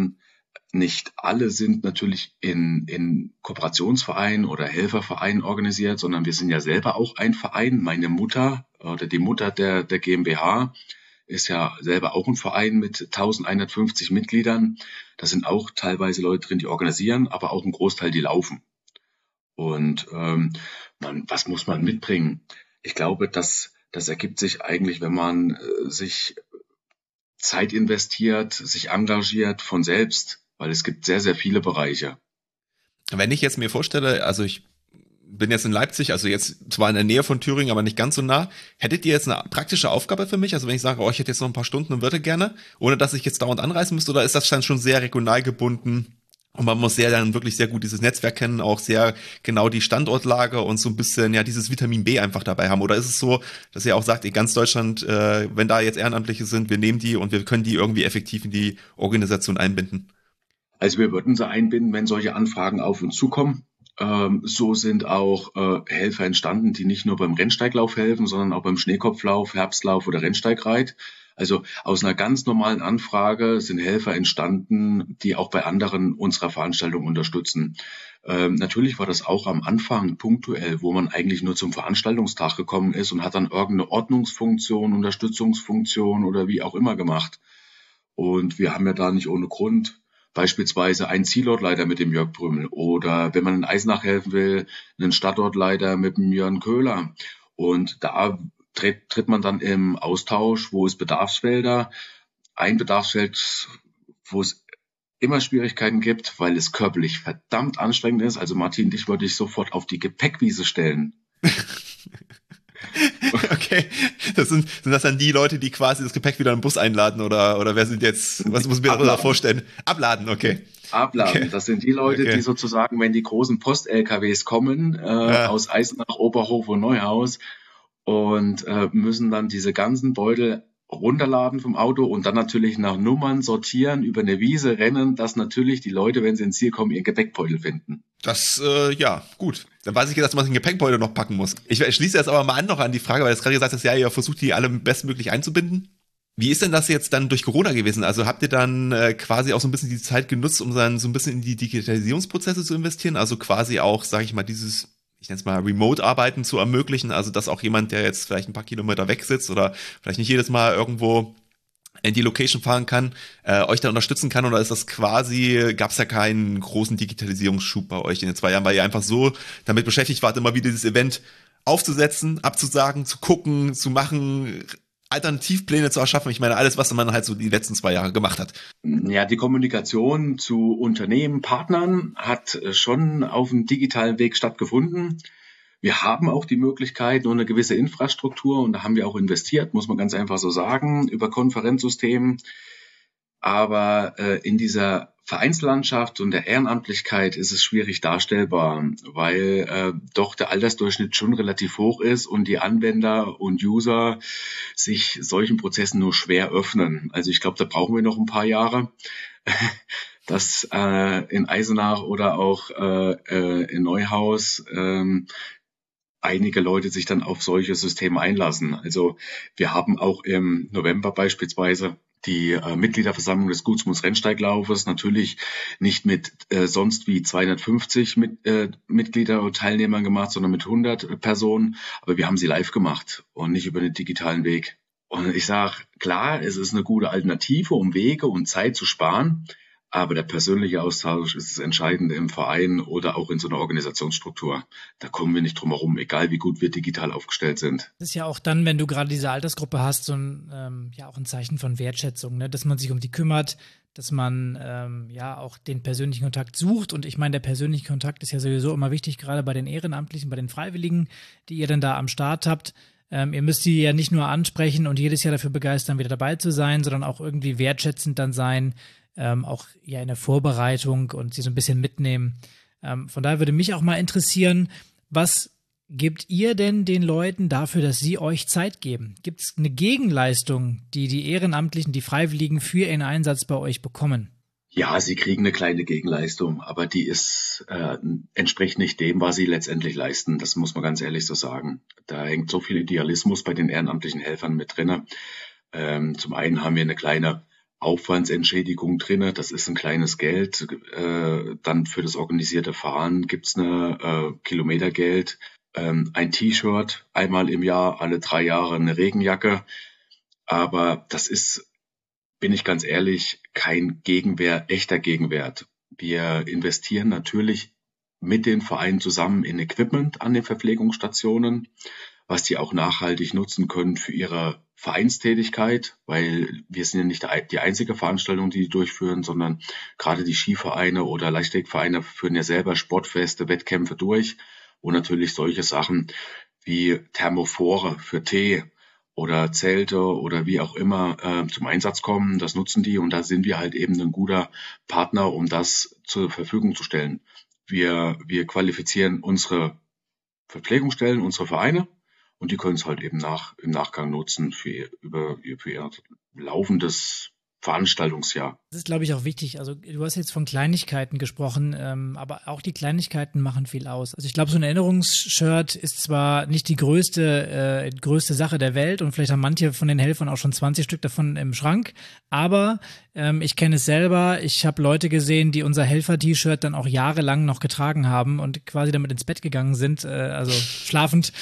C: nicht alle sind natürlich in, in Kooperationsvereinen oder Helfervereinen organisiert, sondern wir sind ja selber auch ein Verein. Meine Mutter oder die Mutter der, der GmbH ist ja selber auch ein Verein mit eintausendeinhundertfünfzig Mitgliedern. Da sind auch teilweise Leute drin, die organisieren, aber auch ein Großteil, die laufen. Und ähm, man, was muss man mitbringen? Ich glaube, das, das ergibt sich eigentlich, wenn man äh, sich Zeit investiert, sich engagiert von selbst, weil es gibt sehr, sehr viele Bereiche.
A: Wenn ich jetzt mir vorstelle, also ich bin jetzt in Leipzig, also jetzt zwar in der Nähe von Thüringen, aber nicht ganz so nah. Hättet ihr jetzt eine praktische Aufgabe für mich? Also wenn ich sage, oh, ich hätte jetzt noch ein paar Stunden und würde gerne, ohne dass ich jetzt dauernd anreisen müsste, oder ist das dann schon sehr regional gebunden? Und man muss sehr dann wirklich sehr gut dieses Netzwerk kennen, auch sehr genau die Standortlage und so ein bisschen ja dieses Vitamin B einfach dabei haben. Oder ist es so, dass ihr auch sagt, in ganz Deutschland, äh, wenn da jetzt Ehrenamtliche sind, wir nehmen die und wir können die irgendwie effektiv in die Organisation einbinden?
C: Also wir würden sie einbinden, wenn solche Anfragen auf uns zukommen. Ähm, so sind auch äh, Helfer entstanden, die nicht nur beim Rennsteiglauf helfen, sondern auch beim Schneekopflauf, Herbstlauf oder Rennsteigreit. Also aus einer ganz normalen Anfrage sind Helfer entstanden, die auch bei anderen unserer Veranstaltungen unterstützen. Ähm, natürlich war das auch am Anfang punktuell, wo man eigentlich nur zum Veranstaltungstag gekommen ist und hat dann irgendeine Ordnungsfunktion, Unterstützungsfunktion oder wie auch immer gemacht. Und wir haben ja da nicht ohne Grund beispielsweise einen Zielortleiter mit dem Jörg Brümmel oder wenn man in Eisenach helfen will, einen Stadtortleiter mit dem Jörn Köhler. Und da tritt, tritt man dann im Austausch, wo es Bedarfsfelder, ein Bedarfsfeld, wo es immer Schwierigkeiten gibt, weil es körperlich verdammt anstrengend ist. Also Martin, dich wollte ich sofort auf die Gepäckwiese stellen.
A: Okay, das sind, sind das dann die Leute, die quasi das Gepäck wieder im Bus einladen oder, oder wer sind jetzt, was muss ich mir da vorstellen? Abladen, okay.
C: Abladen,
A: okay.
C: Das sind die Leute, okay. die sozusagen, wenn die großen Post-L K Ws kommen, äh, ja. aus Eisenach, Oberhof und Neuhaus und äh, müssen dann diese ganzen Beutel runterladen vom Auto und dann natürlich nach Nummern sortieren, über eine Wiese rennen, dass natürlich die Leute, wenn sie ins Ziel kommen, ihren Gepäckbeutel finden.
A: Das, äh, ja, gut. Dann weiß ich jetzt, dass man den Gepäckbeutel noch packen muss. Ich schließe jetzt aber mal an noch an die Frage, weil du gerade gesagt hast, ja, ihr versucht die alle bestmöglich einzubinden. Wie ist denn das jetzt dann durch Corona gewesen? Also habt ihr dann äh, quasi auch so ein bisschen die Zeit genutzt, um dann so ein bisschen in die Digitalisierungsprozesse zu investieren? Also quasi auch, sage ich mal, dieses, ich nenne es mal Remote-Arbeiten zu ermöglichen, also dass auch jemand, der jetzt vielleicht ein paar Kilometer weg sitzt oder vielleicht nicht jedes Mal irgendwo in die Location fahren kann, äh, euch da unterstützen kann, oder ist das quasi, gab es ja keinen großen Digitalisierungsschub bei euch in den zwei Jahren, weil ihr einfach so damit beschäftigt wart, immer wieder dieses Event aufzusetzen, abzusagen, zu gucken, zu machen, Alternativpläne zu erschaffen. Ich meine, alles, was man halt so die letzten zwei Jahre gemacht hat.
C: Ja, die Kommunikation zu Unternehmen, Partnern hat schon auf dem digitalen Weg stattgefunden. Wir haben auch die Möglichkeit und eine gewisse Infrastruktur und da haben wir auch investiert, muss man ganz einfach so sagen, über Konferenzsystemen. Aber äh, in dieser Vereinslandschaft und der Ehrenamtlichkeit ist es schwierig darstellbar, weil äh, doch der Altersdurchschnitt schon relativ hoch ist und die Anwender und User sich solchen Prozessen nur schwer öffnen. Also ich glaube, da brauchen wir noch ein paar Jahre, dass äh, in Eisenach oder auch äh, äh, in Neuhaus äh, einige Leute sich dann auf solche Systeme einlassen. Also wir haben auch im November beispielsweise die äh, Mitgliederversammlung des Gutsmunds Rennsteiglaufes, natürlich nicht mit äh, sonst wie zweihundertfünfzig mit, äh, Mitglieder und Teilnehmern gemacht, sondern mit hundert Personen. Aber wir haben sie live gemacht und nicht über den digitalen Weg. Und ich sage, klar, es ist eine gute Alternative, um Wege und Zeit zu sparen. Aber der persönliche Austausch ist das Entscheidende im Verein oder auch in so einer Organisationsstruktur. Da kommen wir nicht drum herum, egal wie gut wir digital aufgestellt sind.
B: Das ist ja auch dann, wenn du gerade diese Altersgruppe hast, so ein, ähm, ja auch ein Zeichen von Wertschätzung, ne? Dass man sich um die kümmert, dass man ähm, ja auch den persönlichen Kontakt sucht. Und ich meine, der persönliche Kontakt ist ja sowieso immer wichtig, gerade bei den Ehrenamtlichen, bei den Freiwilligen, die ihr dann da am Start habt. Ähm, ihr müsst die ja nicht nur ansprechen und jedes Jahr dafür begeistern, wieder dabei zu sein, sondern auch irgendwie wertschätzend dann sein, Ähm, auch ja in der Vorbereitung und sie so ein bisschen mitnehmen. Ähm, von daher würde mich auch mal interessieren, was gebt ihr denn den Leuten dafür, dass sie euch Zeit geben? Gibt es eine Gegenleistung, die die Ehrenamtlichen, die Freiwilligen für ihren Einsatz bei euch bekommen?
C: Ja, sie kriegen eine kleine Gegenleistung, aber die ist äh, entspricht nicht dem, was sie letztendlich leisten. Das muss man ganz ehrlich so sagen. Da hängt so viel Idealismus bei den ehrenamtlichen Helfern mit drin. Ähm, zum einen haben wir eine kleine Aufwandsentschädigung drinne. Das ist ein kleines Geld. Äh, dann für das organisierte Fahren gibt's eine äh, Kilometergeld, ähm, ein T-Shirt einmal im Jahr, alle drei Jahre eine Regenjacke. Aber das ist, bin ich ganz ehrlich, kein Gegenwert, echter Gegenwert. Wir investieren natürlich mit den Vereinen zusammen in Equipment an den Verpflegungsstationen, was die auch nachhaltig nutzen können für ihre Vereinstätigkeit, weil wir sind ja nicht die einzige Veranstaltung, die die durchführen, sondern gerade die Skivereine oder Leichtathletikvereine führen ja selber Sportfeste, Wettkämpfe durch, wo natürlich solche Sachen wie Thermophore für Tee oder Zelte oder wie auch immer äh, zum Einsatz kommen. Das nutzen die und da sind wir halt eben ein guter Partner, um das zur Verfügung zu stellen. Wir, wir qualifizieren unsere Verpflegungsstellen, unsere Vereine und die können es halt eben nach, im Nachgang nutzen für, ihr- über, für ihr laufendes Veranstaltungsjahr.
B: Das ist, glaube ich, auch wichtig. Also du hast jetzt von Kleinigkeiten gesprochen, ähm, aber auch die Kleinigkeiten machen viel aus. Also ich glaube, so ein Erinnerungsshirt ist zwar nicht die größte, äh, größte Sache der Welt und vielleicht haben manche von den Helfern auch schon zwanzig Stück davon im Schrank, aber ähm, ich kenne es selber. Ich habe Leute gesehen, die unser Helfer-T-Shirt dann auch jahrelang noch getragen haben und quasi damit ins Bett gegangen sind, äh, also schlafend.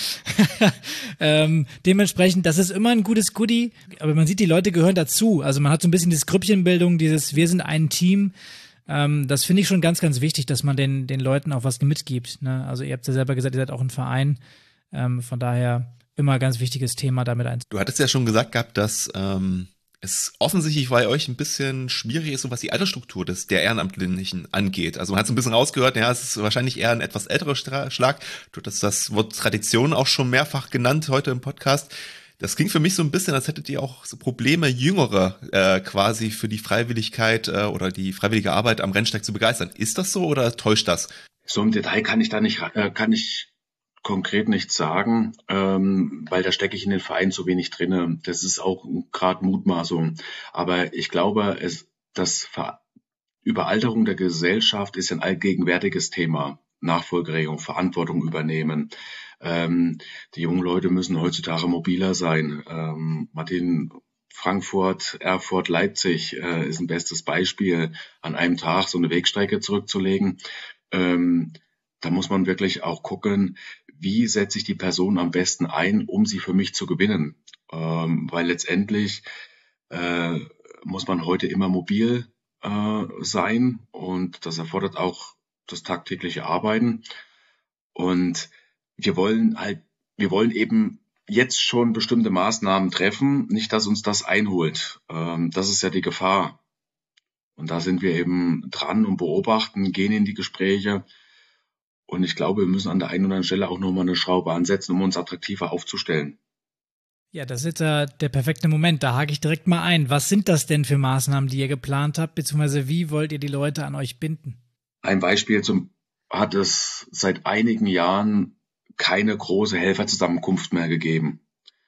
B: ähm, dementsprechend, das ist immer ein gutes Goodie, aber man sieht, die Leute gehören dazu. Also man hat so ein bisschen diese Grüppchenbildung, dieses wir sind ein Team. Ähm, das finde ich schon ganz, ganz wichtig, dass man den, den Leuten auch was mitgibt. Ne? Also ihr habt ja selber gesagt, ihr seid auch ein Verein. Ähm, von daher immer ein ganz wichtiges Thema damit eins.
A: Du hattest ja schon gesagt gehabt, dass ähm, es offensichtlich bei euch ein bisschen schwierig ist, so was die Altersstruktur des der Ehrenamtlichen angeht. Also man hat so ein bisschen rausgehört, ja, es ist wahrscheinlich eher ein etwas älterer Stra- Schlag. Du hattest das Wort Tradition auch schon mehrfach genannt heute im Podcast. Das klingt für mich so ein bisschen, als hättet ihr auch so Probleme, Jüngere äh, quasi für die Freiwilligkeit äh, oder die freiwillige Arbeit am Rennsteig zu begeistern. Ist das so oder täuscht das?
C: So im Detail kann ich da nicht, äh, kann ich konkret nichts sagen, ähm, weil da stecke ich in den Verein zu wenig drinne. Das ist auch gerade Mutmaßung. Aber ich glaube, es, das Ver Überalterung der Gesellschaft ist ein allgegenwärtiges Thema. Nachfolgeregelung, Verantwortung übernehmen. Ähm, die jungen Leute müssen heutzutage mobiler sein. Ähm, Martin, Frankfurt, Erfurt, Leipzig äh, ist ein bestes Beispiel, an einem Tag so eine Wegstrecke zurückzulegen. Ähm, da muss man wirklich auch gucken, wie setze ich die Person am besten ein, um sie für mich zu gewinnen. Ähm, weil letztendlich äh, muss man heute immer mobil äh, sein und das erfordert auch das tagtägliche Arbeiten. Und wir wollen halt, wir wollen eben jetzt schon bestimmte Maßnahmen treffen, nicht, dass uns das einholt. Ähm, das ist ja die Gefahr. Und da sind wir eben dran und beobachten, gehen in die Gespräche. Und ich glaube, wir müssen an der einen oder anderen Stelle auch nochmal eine Schraube ansetzen, um uns attraktiver aufzustellen.
B: Ja, das ist jetzt äh, der perfekte Moment. Da hake ich direkt mal ein. Was sind das denn für Maßnahmen, die ihr geplant habt, beziehungsweise wie wollt ihr die Leute an euch binden?
C: Ein Beispiel zum, hat es seit einigen Jahren keine große Helferzusammenkunft mehr gegeben.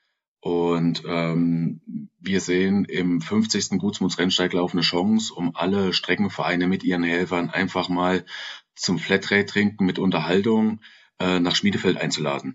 C: Und ähm, wir sehen im fünfzigsten Gutsmunds-Rennsteiglauf eine Chance, um alle Streckenvereine mit ihren Helfern einfach mal zum Flatrate-Trinken mit Unterhaltung äh, nach Schmiedefeld einzuladen.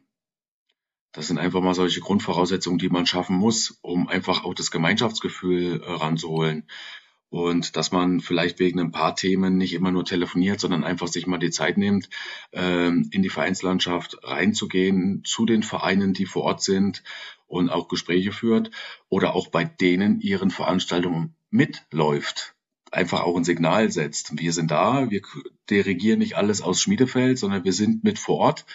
C: Das sind einfach mal solche Grundvoraussetzungen, die man schaffen muss, um einfach auch das Gemeinschaftsgefühl äh, ranzuholen. Und dass man vielleicht wegen ein paar Themen nicht immer nur telefoniert, sondern einfach sich mal die Zeit nimmt, ähm, in die Vereinslandschaft reinzugehen, zu den Vereinen, die vor Ort sind und auch Gespräche führt oder auch bei denen ihren Veranstaltungen mitläuft. Einfach auch ein Signal setzt. Wir sind da, wir dirigieren nicht alles aus Schmiedefeld, sondern wir sind mit vor Ort.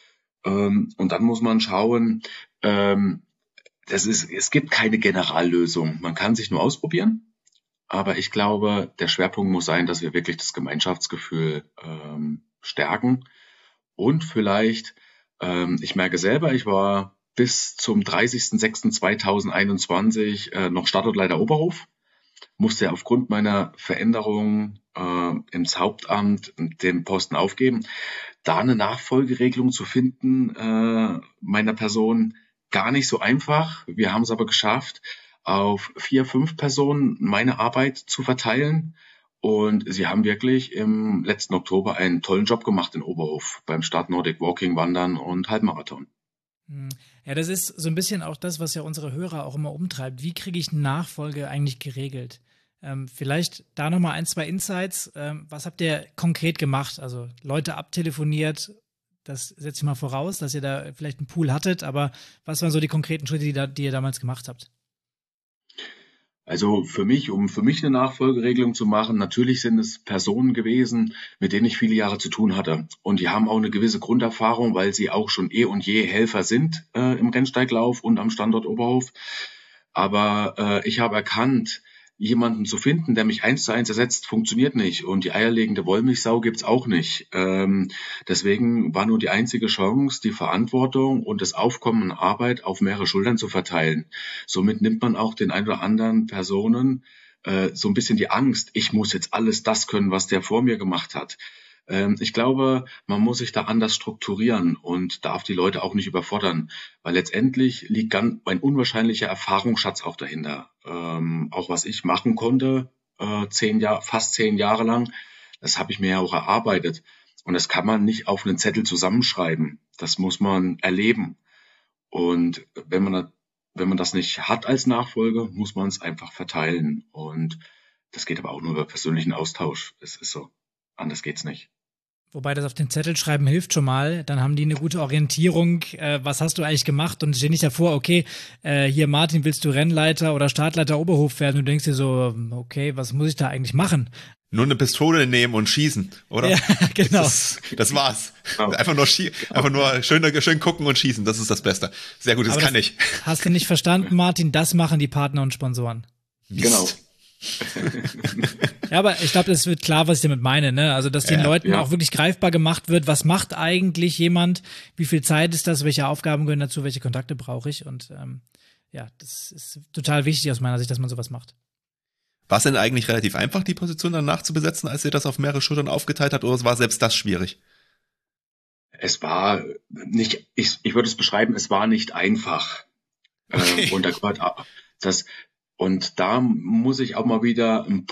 C: Ähm, und dann muss man schauen, ähm, das ist, es gibt keine Generallösung. Man kann sich nur ausprobieren. Aber ich glaube, der Schwerpunkt muss sein, dass wir wirklich das Gemeinschaftsgefühl ähm, stärken. Und vielleicht, ähm, ich merke selber, ich war bis zum dreißigsten sechsten zweitausendeinundzwanzig äh, noch Stadtleiter Oberhof, musste aufgrund meiner Veränderung äh, ins Hauptamt den Posten aufgeben. Da eine Nachfolgeregelung zu finden, äh, meiner Person, gar nicht so einfach. Wir haben es aber geschafft, auf vier, fünf Personen meine Arbeit zu verteilen. Und sie haben wirklich im letzten Oktober einen tollen Job gemacht in Oberhof beim Start Nordic Walking, Wandern und Halbmarathon.
B: Ja, das ist so ein bisschen auch das, was ja unsere Hörer auch immer umtreibt. Wie kriege ich eine Nachfolge eigentlich geregelt? Ähm, vielleicht da nochmal ein, zwei Insights. Ähm, was habt ihr konkret gemacht? Also Leute abtelefoniert, das setze ich mal voraus, dass ihr da vielleicht einen Pool hattet, aber was waren so die konkreten Schritte, die, da, die ihr damals gemacht habt?
C: Also für mich, um für mich eine Nachfolgeregelung zu machen, natürlich sind es Personen gewesen, mit denen ich viele Jahre zu tun hatte. Und die haben auch eine gewisse Grunderfahrung, weil sie auch schon eh und je Helfer sind äh, im Rennsteiglauf und am Standort Oberhof. Aber äh, ich habe erkannt, jemanden zu finden, der mich eins zu eins ersetzt, funktioniert nicht. Und die eierlegende Wollmilchsau gibt's auch nicht. Ähm, deswegen war nur die einzige Chance, die Verantwortung und das Aufkommen an Arbeit auf mehrere Schultern zu verteilen. Somit nimmt man auch den ein oder anderen Personen äh, so ein bisschen die Angst, ich muss jetzt alles das können, was der vor mir gemacht hat. Ähm, ich glaube, man muss sich da anders strukturieren und darf die Leute auch nicht überfordern, weil letztendlich liegt ganz ein unwahrscheinlicher Erfahrungsschatz auch dahinter. Ähm, auch was ich machen konnte, äh, zehn Jahre, fast zehn Jahre lang, das habe ich mir ja auch erarbeitet. Und das kann man nicht auf einen Zettel zusammenschreiben. Das muss man erleben. Und wenn man, wenn man das nicht hat als Nachfolger, muss man es einfach verteilen. Und das geht aber auch nur über persönlichen Austausch. Es ist so. Anders geht's nicht.
B: Wobei das auf den Zettel schreiben hilft schon mal. Dann haben die eine gute Orientierung. Äh, was hast du eigentlich gemacht? Und stehen nicht davor, okay, äh, hier Martin, willst du Rennleiter oder Startleiter Oberhof werden? Und du denkst dir so, okay, was muss ich da eigentlich machen?
A: Nur eine Pistole nehmen und schießen, oder?
B: Ja, genau.
A: Das, das war's. Einfach nur, schie- einfach nur schön, schön gucken und schießen. Das ist das Beste. Sehr gut, das
B: Aber
A: kann
B: das
A: ich.
B: Hast du nicht verstanden, Martin? Das machen die Partner und Sponsoren.
A: Mist.
C: Genau.
B: Ja, aber ich glaube, es wird klar, was ich damit meine, ne? Also, dass den
A: Ja,
B: Leuten
C: ja.
B: auch wirklich greifbar gemacht wird, was macht eigentlich jemand, wie viel Zeit ist das, welche Aufgaben gehören dazu, welche Kontakte brauche ich und ähm, ja, das ist total wichtig aus meiner Sicht, dass man sowas macht.
A: War es denn eigentlich relativ einfach, die Position danach zu besetzen, als ihr das auf mehrere Schultern aufgeteilt habt, oder war selbst das schwierig?
C: Es war nicht, ich, ich würde es beschreiben, es war nicht einfach.
A: Okay.
C: Ähm, und da gehört auch das, und da muss ich auch mal wieder ein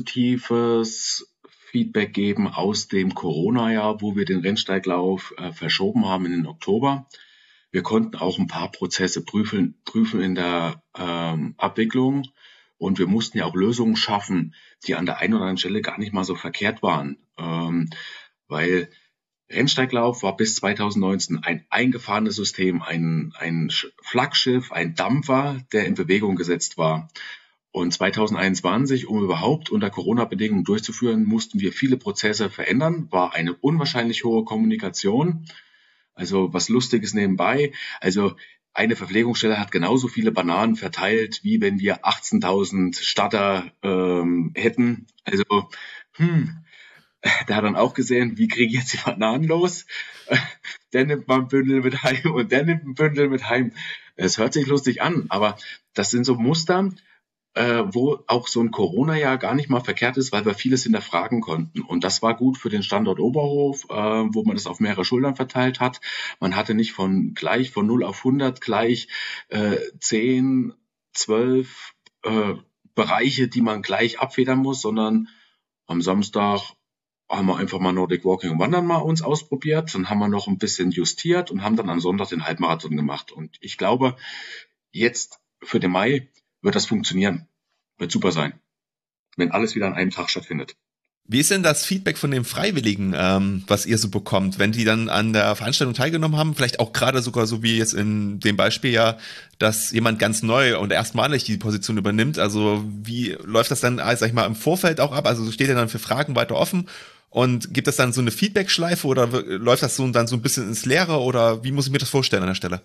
C: positives Feedback geben aus dem Corona-Jahr, wo wir den Rennsteiglauf äh, verschoben haben in den Oktober. Wir konnten auch ein paar Prozesse prüfen, prüfen in der ähm, Abwicklung. Und wir mussten ja auch Lösungen schaffen, die an der einen oder anderen Stelle gar nicht mal so verkehrt waren. Ähm, weil Rennsteiglauf war bis zwanzig neunzehn ein eingefahrenes System, ein, ein Flaggschiff, ein Dampfer, der in Bewegung gesetzt war. Und zwanzig einundzwanzig, um überhaupt unter Corona-Bedingungen durchzuführen, mussten wir viele Prozesse verändern, war eine unwahrscheinlich hohe Kommunikation. Also was Lustiges nebenbei. Also eine Verpflegungsstelle hat genauso viele Bananen verteilt, wie wenn wir achtzehntausend Starter ähm, hätten. Also, hm, der hat dann auch gesehen, wie kriege ich jetzt die Bananen los? Der nimmt mal ein Bündel mit heim und der nimmt ein Bündel mit heim. Es hört sich lustig an, aber das sind so Muster, äh, wo auch so ein Corona-Jahr gar nicht mal verkehrt ist, weil wir vieles hinterfragen konnten. Und das war gut für den Standort Oberhof, äh, wo man das auf mehrere Schultern verteilt hat. Man hatte nicht von gleich von null auf hundert gleich äh, zehn, zwölf äh, Bereiche, die man gleich abfedern muss, sondern am Samstag haben wir einfach mal Nordic Walking und Wandern mal uns ausprobiert. Dann haben wir noch ein bisschen justiert und haben dann am Sonntag den Halbmarathon gemacht. Und ich glaube, jetzt für den Mai wird das funktionieren. Wird super sein, wenn alles wieder an einem Tag stattfindet.
A: Wie ist denn das Feedback von den Freiwilligen, ähm, was ihr so bekommt, wenn die dann an der Veranstaltung teilgenommen haben? Vielleicht auch gerade sogar so wie jetzt in dem Beispiel ja, dass jemand ganz neu und erstmalig die Position übernimmt. Also wie läuft das dann, sag ich mal, im Vorfeld auch ab? Also steht ihr dann für Fragen weiter offen? Und gibt es dann so eine Feedback-Schleife oder läuft das so dann so ein bisschen ins Leere oder wie muss ich mir das vorstellen an der Stelle?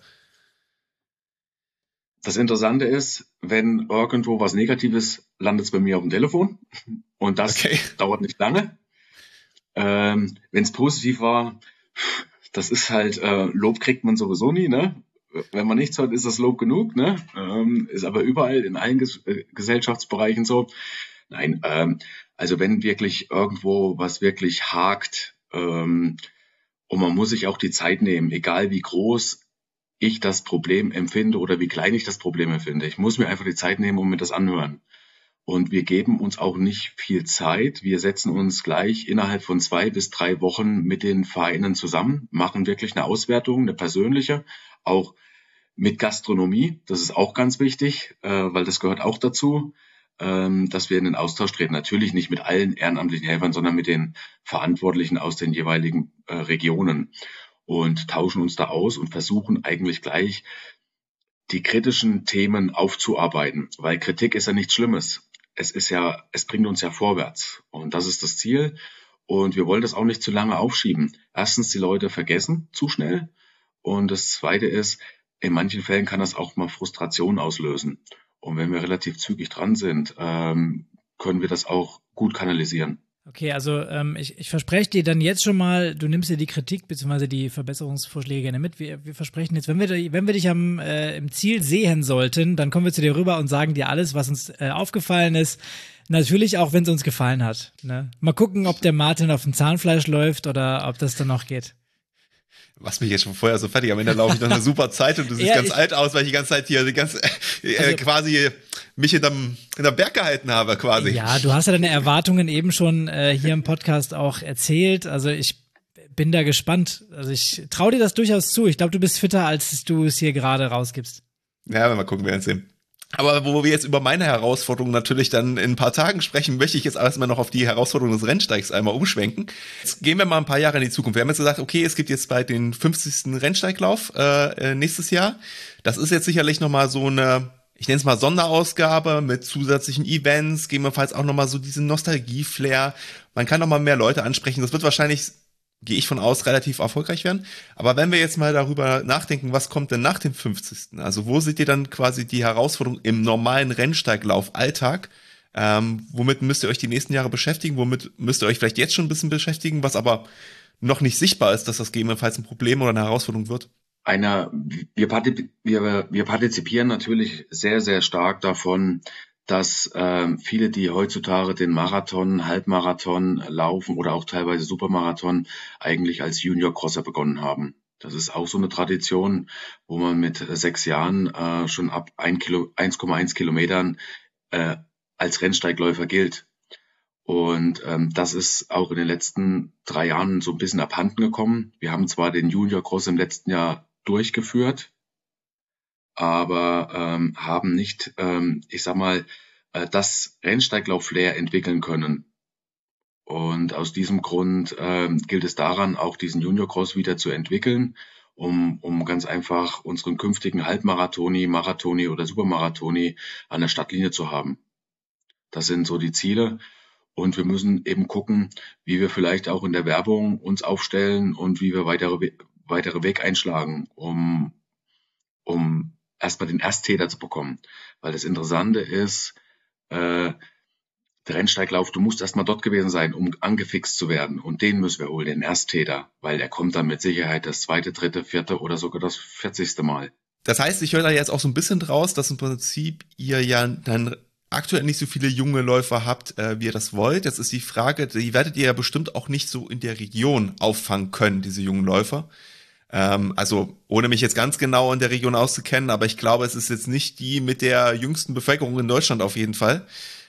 C: Das Interessante ist, wenn irgendwo was Negatives landet es bei mir auf dem Telefon und das
A: Okay.
C: dauert nicht lange. Ähm, wenn es positiv war, das ist halt, äh, Lob kriegt man sowieso nie, ne? Wenn man nichts hört, ist das Lob genug, ne? Ähm, ist aber überall in allen Ges- äh, Gesellschaftsbereichen so. Nein, ähm, also wenn wirklich irgendwo was wirklich hakt, ähm, und man muss sich auch die Zeit nehmen, egal wie groß ich das Problem empfinde oder wie klein ich das Problem empfinde. Ich muss mir einfach die Zeit nehmen und mir das anhören. Und wir geben uns auch nicht viel Zeit. Wir setzen uns gleich innerhalb von zwei bis drei Wochen mit den Vereinen zusammen, machen wirklich eine Auswertung, eine persönliche, auch mit Gastronomie. Das ist auch ganz wichtig, äh, weil das gehört auch dazu. ähm, dass wir in den Austausch treten. Natürlich nicht mit allen ehrenamtlichen Helfern, sondern mit den Verantwortlichen aus den jeweiligen äh, Regionen und tauschen uns da aus und versuchen eigentlich gleich die kritischen Themen aufzuarbeiten, weil Kritik ist ja nichts Schlimmes. Es ist ja, es bringt uns ja vorwärts und das ist das Ziel und wir wollen das auch nicht zu lange aufschieben. Erstens, die Leute vergessen zu schnell und das Zweite ist, in manchen Fällen kann das auch mal Frustration auslösen und wenn wir relativ zügig dran sind, ähm, können wir das auch gut kanalisieren.
B: Okay, also ähm, ich, ich verspreche dir dann jetzt schon mal, du nimmst dir die Kritik bzw. die Verbesserungsvorschläge gerne mit. Wir, wir versprechen jetzt, wenn wir, wenn wir dich am, äh, im Ziel sehen sollten, dann kommen wir zu dir rüber und sagen dir alles, was uns äh, aufgefallen ist. Natürlich auch, wenn es uns gefallen hat. Ne? Mal gucken, ob der Martin auf dem Zahnfleisch läuft oder ob das dann noch geht.
A: Was mich jetzt schon vorher so fertig. Am Ende laufe ich noch eine super Zeit und du siehst ja, ganz alt aus, weil ich die ganze Zeit hier die ganze, äh, also, quasi mich hinterm, hinterm Berg gehalten habe quasi.
B: Ja, du hast ja deine Erwartungen eben schon äh, hier im Podcast auch erzählt. Also ich bin da gespannt. Also ich traue dir das durchaus zu. Ich glaube, du bist fitter, als du es hier gerade rausgibst.
A: Ja, mal gucken, wir werden sehen. Aber wo wir jetzt über meine Herausforderungen natürlich dann in ein paar Tagen sprechen, möchte ich jetzt erstmal noch auf die Herausforderung des Rennsteigs einmal umschwenken. Jetzt gehen wir mal ein paar Jahre in die Zukunft. Wir haben jetzt gesagt, okay, es gibt jetzt bald den fünfzigsten Rennsteiglauf äh, nächstes Jahr. Das ist jetzt sicherlich nochmal so eine, ich nenne es mal Sonderausgabe mit zusätzlichen Events, gegebenenfalls auch nochmal so diesen Nostalgie-Flair. Man kann nochmal mehr Leute ansprechen. Das wird wahrscheinlich, gehe ich von aus, relativ erfolgreich werden. Aber wenn wir jetzt mal darüber nachdenken, was kommt denn nach dem fünfzigsten? Also wo seht ihr dann quasi die Herausforderung im normalen Rennsteiglauf-Alltag? Ähm, womit müsst ihr euch die nächsten Jahre beschäftigen? Womit müsst ihr euch vielleicht jetzt schon ein bisschen beschäftigen, was aber noch nicht sichtbar ist, dass das gegebenenfalls ein Problem oder eine Herausforderung wird?
C: Einer, wir, partizip- wir, wir partizipieren natürlich sehr, sehr stark davon, dass äh, viele, die heutzutage den Marathon, Halbmarathon laufen oder auch teilweise Supermarathon, eigentlich als Junior-Crosser begonnen haben. Das ist auch so eine Tradition, wo man mit sechs Jahren äh, schon ab ein Kilo, eins Komma eins Kilometern äh, als Rennsteigläufer gilt. Und ähm, das ist auch in den letzten drei Jahren so ein bisschen abhanden gekommen. Wir haben zwar den Junior-Cross im letzten Jahr durchgeführt, aber ähm, haben nicht, ähm, ich sag mal, äh, das Rennsteiglauf-Flair entwickeln können. Und aus diesem Grund ähm, gilt es daran, auch diesen Junior-Cross wieder zu entwickeln, um, um ganz einfach unseren künftigen Halbmarathoni, Marathoni oder Supermarathoni an der Startlinie zu haben. Das sind so die Ziele. Und wir müssen eben gucken, wie wir vielleicht auch in der Werbung uns aufstellen und wie wir weitere, weitere Weg einschlagen, um, um erstmal den Ersttäter zu bekommen. Weil das Interessante ist, äh, der Rennsteiglauf, du musst erstmal dort gewesen sein, um angefixt zu werden. Und den müssen wir holen, den Ersttäter. Weil er kommt dann mit Sicherheit das zweite, dritte, vierte oder sogar das vierzigste Mal.
A: Das heißt, ich höre da jetzt auch so ein bisschen draus, dass im Prinzip ihr ja dann aktuell nicht so viele junge Läufer habt, äh, wie ihr das wollt. Jetzt ist die Frage, die werdet ihr ja bestimmt auch nicht so in der Region auffangen können, diese jungen Läufer. Ähm, also ohne mich jetzt ganz genau in der Region auszukennen, aber ich glaube, es ist jetzt nicht die mit der jüngsten Bevölkerung in Deutschland auf jeden Fall.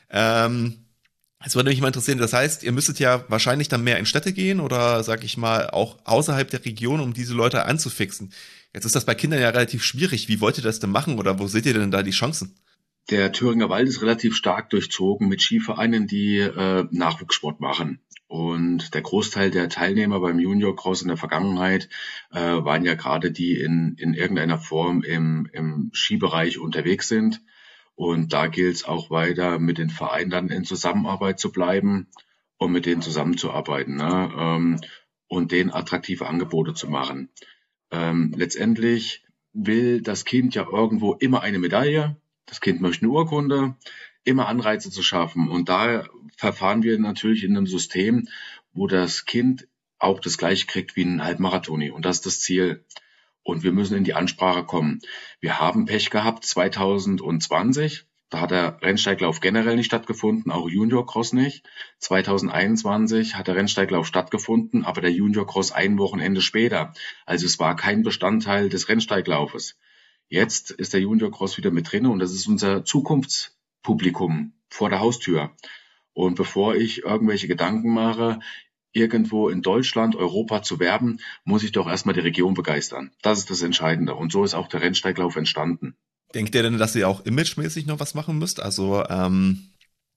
A: Ähm, es würde mich mal interessieren, das heißt, ihr müsstet ja wahrscheinlich dann mehr in Städte gehen oder, sag ich mal, auch außerhalb der Region, um diese Leute anzufixen. Jetzt ist das bei Kindern ja relativ schwierig. Wie wollt ihr das denn machen oder wo seht ihr denn da die Chancen?
C: Der Thüringer Wald ist relativ stark durchzogen mit Skivereinen, die äh, Nachwuchssport machen. Und der Großteil der Teilnehmer beim Junior Cross in der Vergangenheit äh, waren ja gerade die in, in irgendeiner Form im, im Skibereich unterwegs sind. Und da gilt es auch weiter, mit den Vereinen dann in Zusammenarbeit zu bleiben und mit denen zusammenzuarbeiten, ne? ähm, und denen attraktive Angebote zu machen. Ähm, letztendlich will das Kind ja irgendwo immer eine Medaille. Das Kind möchte eine Urkunde, immer Anreize zu schaffen. Und da verfahren wir natürlich in einem System, wo das Kind auch das Gleiche kriegt wie ein Halbmarathoni. Und das ist das Ziel. Und wir müssen in die Ansprache kommen. Wir haben Pech gehabt zwanzig zwanzig. Da hat der Rennsteiglauf generell nicht stattgefunden, auch Junior Cross nicht. zwanzig einundzwanzig hat der Rennsteiglauf stattgefunden, aber der Junior Cross ein Wochenende später. Also es war kein Bestandteil des Rennsteiglaufes. Jetzt ist der Junior Cross wieder mit drin und das ist unser Zukunftspublikum vor der Haustür. Und bevor ich irgendwelche Gedanken mache, irgendwo in Deutschland, Europa zu werben, muss ich doch erstmal die Region begeistern. Das ist das Entscheidende. Und so ist auch der Rennsteiglauf entstanden.
A: Denkt ihr denn, dass ihr auch imagemäßig noch was machen müsst? Also ähm,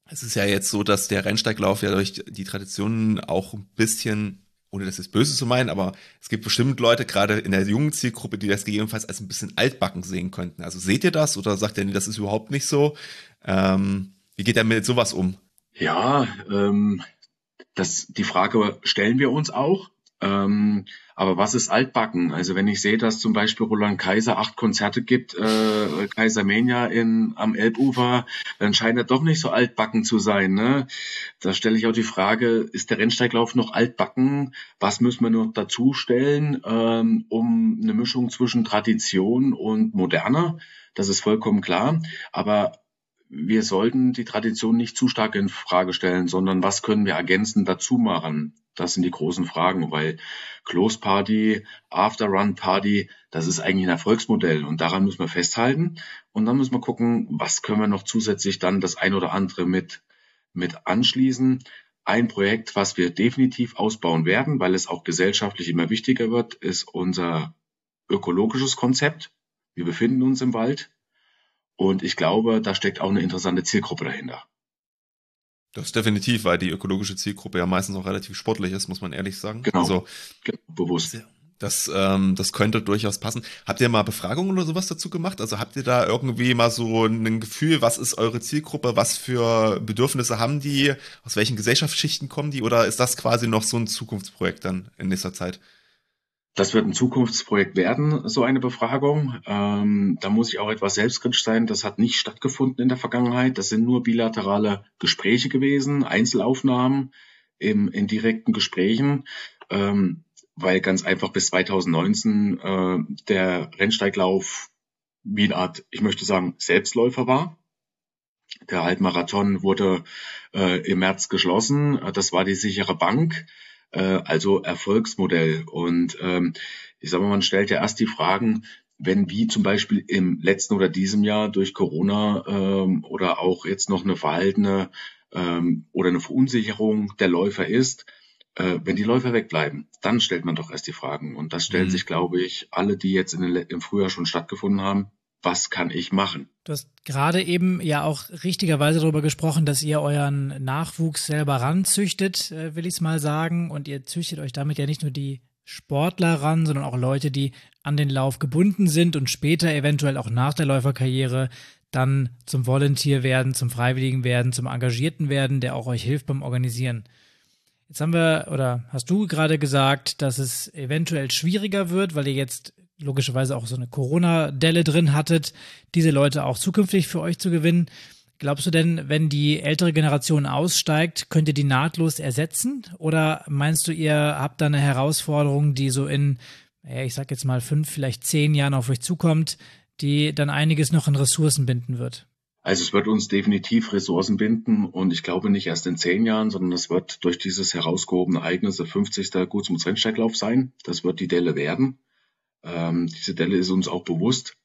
A: Es ist ja jetzt so, dass der Rennsteiglauf ja durch die Traditionen auch ein bisschen, ohne das jetzt böse zu meinen, aber es gibt bestimmt Leute, gerade in der jungen Zielgruppe, die das gegebenenfalls als ein bisschen altbacken sehen könnten. Also seht ihr das oder sagt ihr, nee, das ist überhaupt nicht so? Ähm, wie geht ihr mit sowas um?
C: Ja, ähm, das, die Frage stellen wir uns auch. Ähm, aber was ist altbacken? Also wenn ich sehe, dass zum Beispiel Roland Kaiser acht Konzerte gibt, äh, Kaisermania in, am Elbufer, dann scheint er doch nicht so altbacken zu sein. Ne? Da stelle ich auch die Frage, ist der Rennsteiglauf noch altbacken? Was müssen wir noch dazu stellen, ähm, um eine Mischung zwischen Tradition und Moderne? Das ist vollkommen klar. Aber wir sollten die Tradition nicht zu stark in Frage stellen, sondern was können wir ergänzend dazu machen? Das sind die großen Fragen, weil Close Party, After Run Party, das ist eigentlich ein Erfolgsmodell und daran müssen wir festhalten. Und dann müssen wir gucken, was können wir noch zusätzlich dann das ein oder andere mit, mit anschließen. Ein Projekt, was wir definitiv ausbauen werden, weil es auch gesellschaftlich immer wichtiger wird, ist unser ökologisches Konzept. Wir befinden uns im Wald. Und ich glaube, da steckt auch eine interessante Zielgruppe dahinter.
A: Das ist definitiv, weil die ökologische Zielgruppe ja meistens auch relativ sportlich ist, muss man ehrlich sagen.
C: Genau,
A: Also
C: genau bewusst.
A: das, ähm, das könnte durchaus passen. Habt ihr mal Befragungen oder sowas dazu gemacht? Also habt ihr da irgendwie mal so ein Gefühl, was ist eure Zielgruppe, was für Bedürfnisse haben die, aus welchen Gesellschaftsschichten kommen die oder ist das quasi noch so ein Zukunftsprojekt dann in nächster Zeit?
C: Das wird ein Zukunftsprojekt werden, so eine Befragung. Ähm, da muss ich auch etwas selbstkritisch sein. Das hat nicht stattgefunden in der Vergangenheit. Das sind nur bilaterale Gespräche gewesen, Einzelaufnahmen im, in direkten Gesprächen, ähm, weil ganz einfach bis zwanzig neunzehn äh, der Rennsteiglauf wie eine Art, ich möchte sagen, Selbstläufer war. Der Halbmarathon wurde äh, im März geschlossen. Das war die sichere Bank. Also Erfolgsmodell. Und ähm, ich sage mal, man stellt ja erst die Fragen, wenn wie zum Beispiel im letzten oder diesem Jahr durch Corona ähm, oder auch jetzt noch eine verhaltene ähm, oder eine Verunsicherung der Läufer ist, äh, wenn die Läufer wegbleiben, dann stellt man doch erst die Fragen. Und das stellen
A: Mhm.
C: sich, glaube ich, alle, die jetzt in den, im Frühjahr schon stattgefunden haben. Was kann ich machen?
B: Du hast gerade eben ja auch richtigerweise darüber gesprochen, dass ihr euren Nachwuchs selber ranzüchtet, äh, will ich es mal sagen. Und ihr züchtet euch damit ja nicht nur die Sportler ran, sondern auch Leute, die an den Lauf gebunden sind und später eventuell auch nach der Läuferkarriere dann zum Volunteer werden, zum Freiwilligen werden, zum Engagierten werden, der auch euch hilft beim Organisieren. Jetzt haben wir, oder hast du gerade gesagt, dass es eventuell schwieriger wird, weil ihr jetzt logischerweise auch so eine Corona-Delle drin hattet, diese Leute auch zukünftig für euch zu gewinnen. Glaubst du denn, wenn die ältere Generation aussteigt, könnt ihr die nahtlos ersetzen? Oder meinst du, ihr habt da eine Herausforderung, die so in, ich sag jetzt mal fünf, vielleicht zehn Jahren auf euch zukommt, die dann einiges noch in Ressourcen binden wird?
C: Also es wird uns definitiv Ressourcen binden und ich glaube nicht erst in zehn Jahren, sondern es wird durch dieses herausgehobene Ereignis der fünfzigste Gutsmuts Rennsteiglauf sein. Das wird die Delle werden. Ähm, diese Delle ist uns auch bewusst.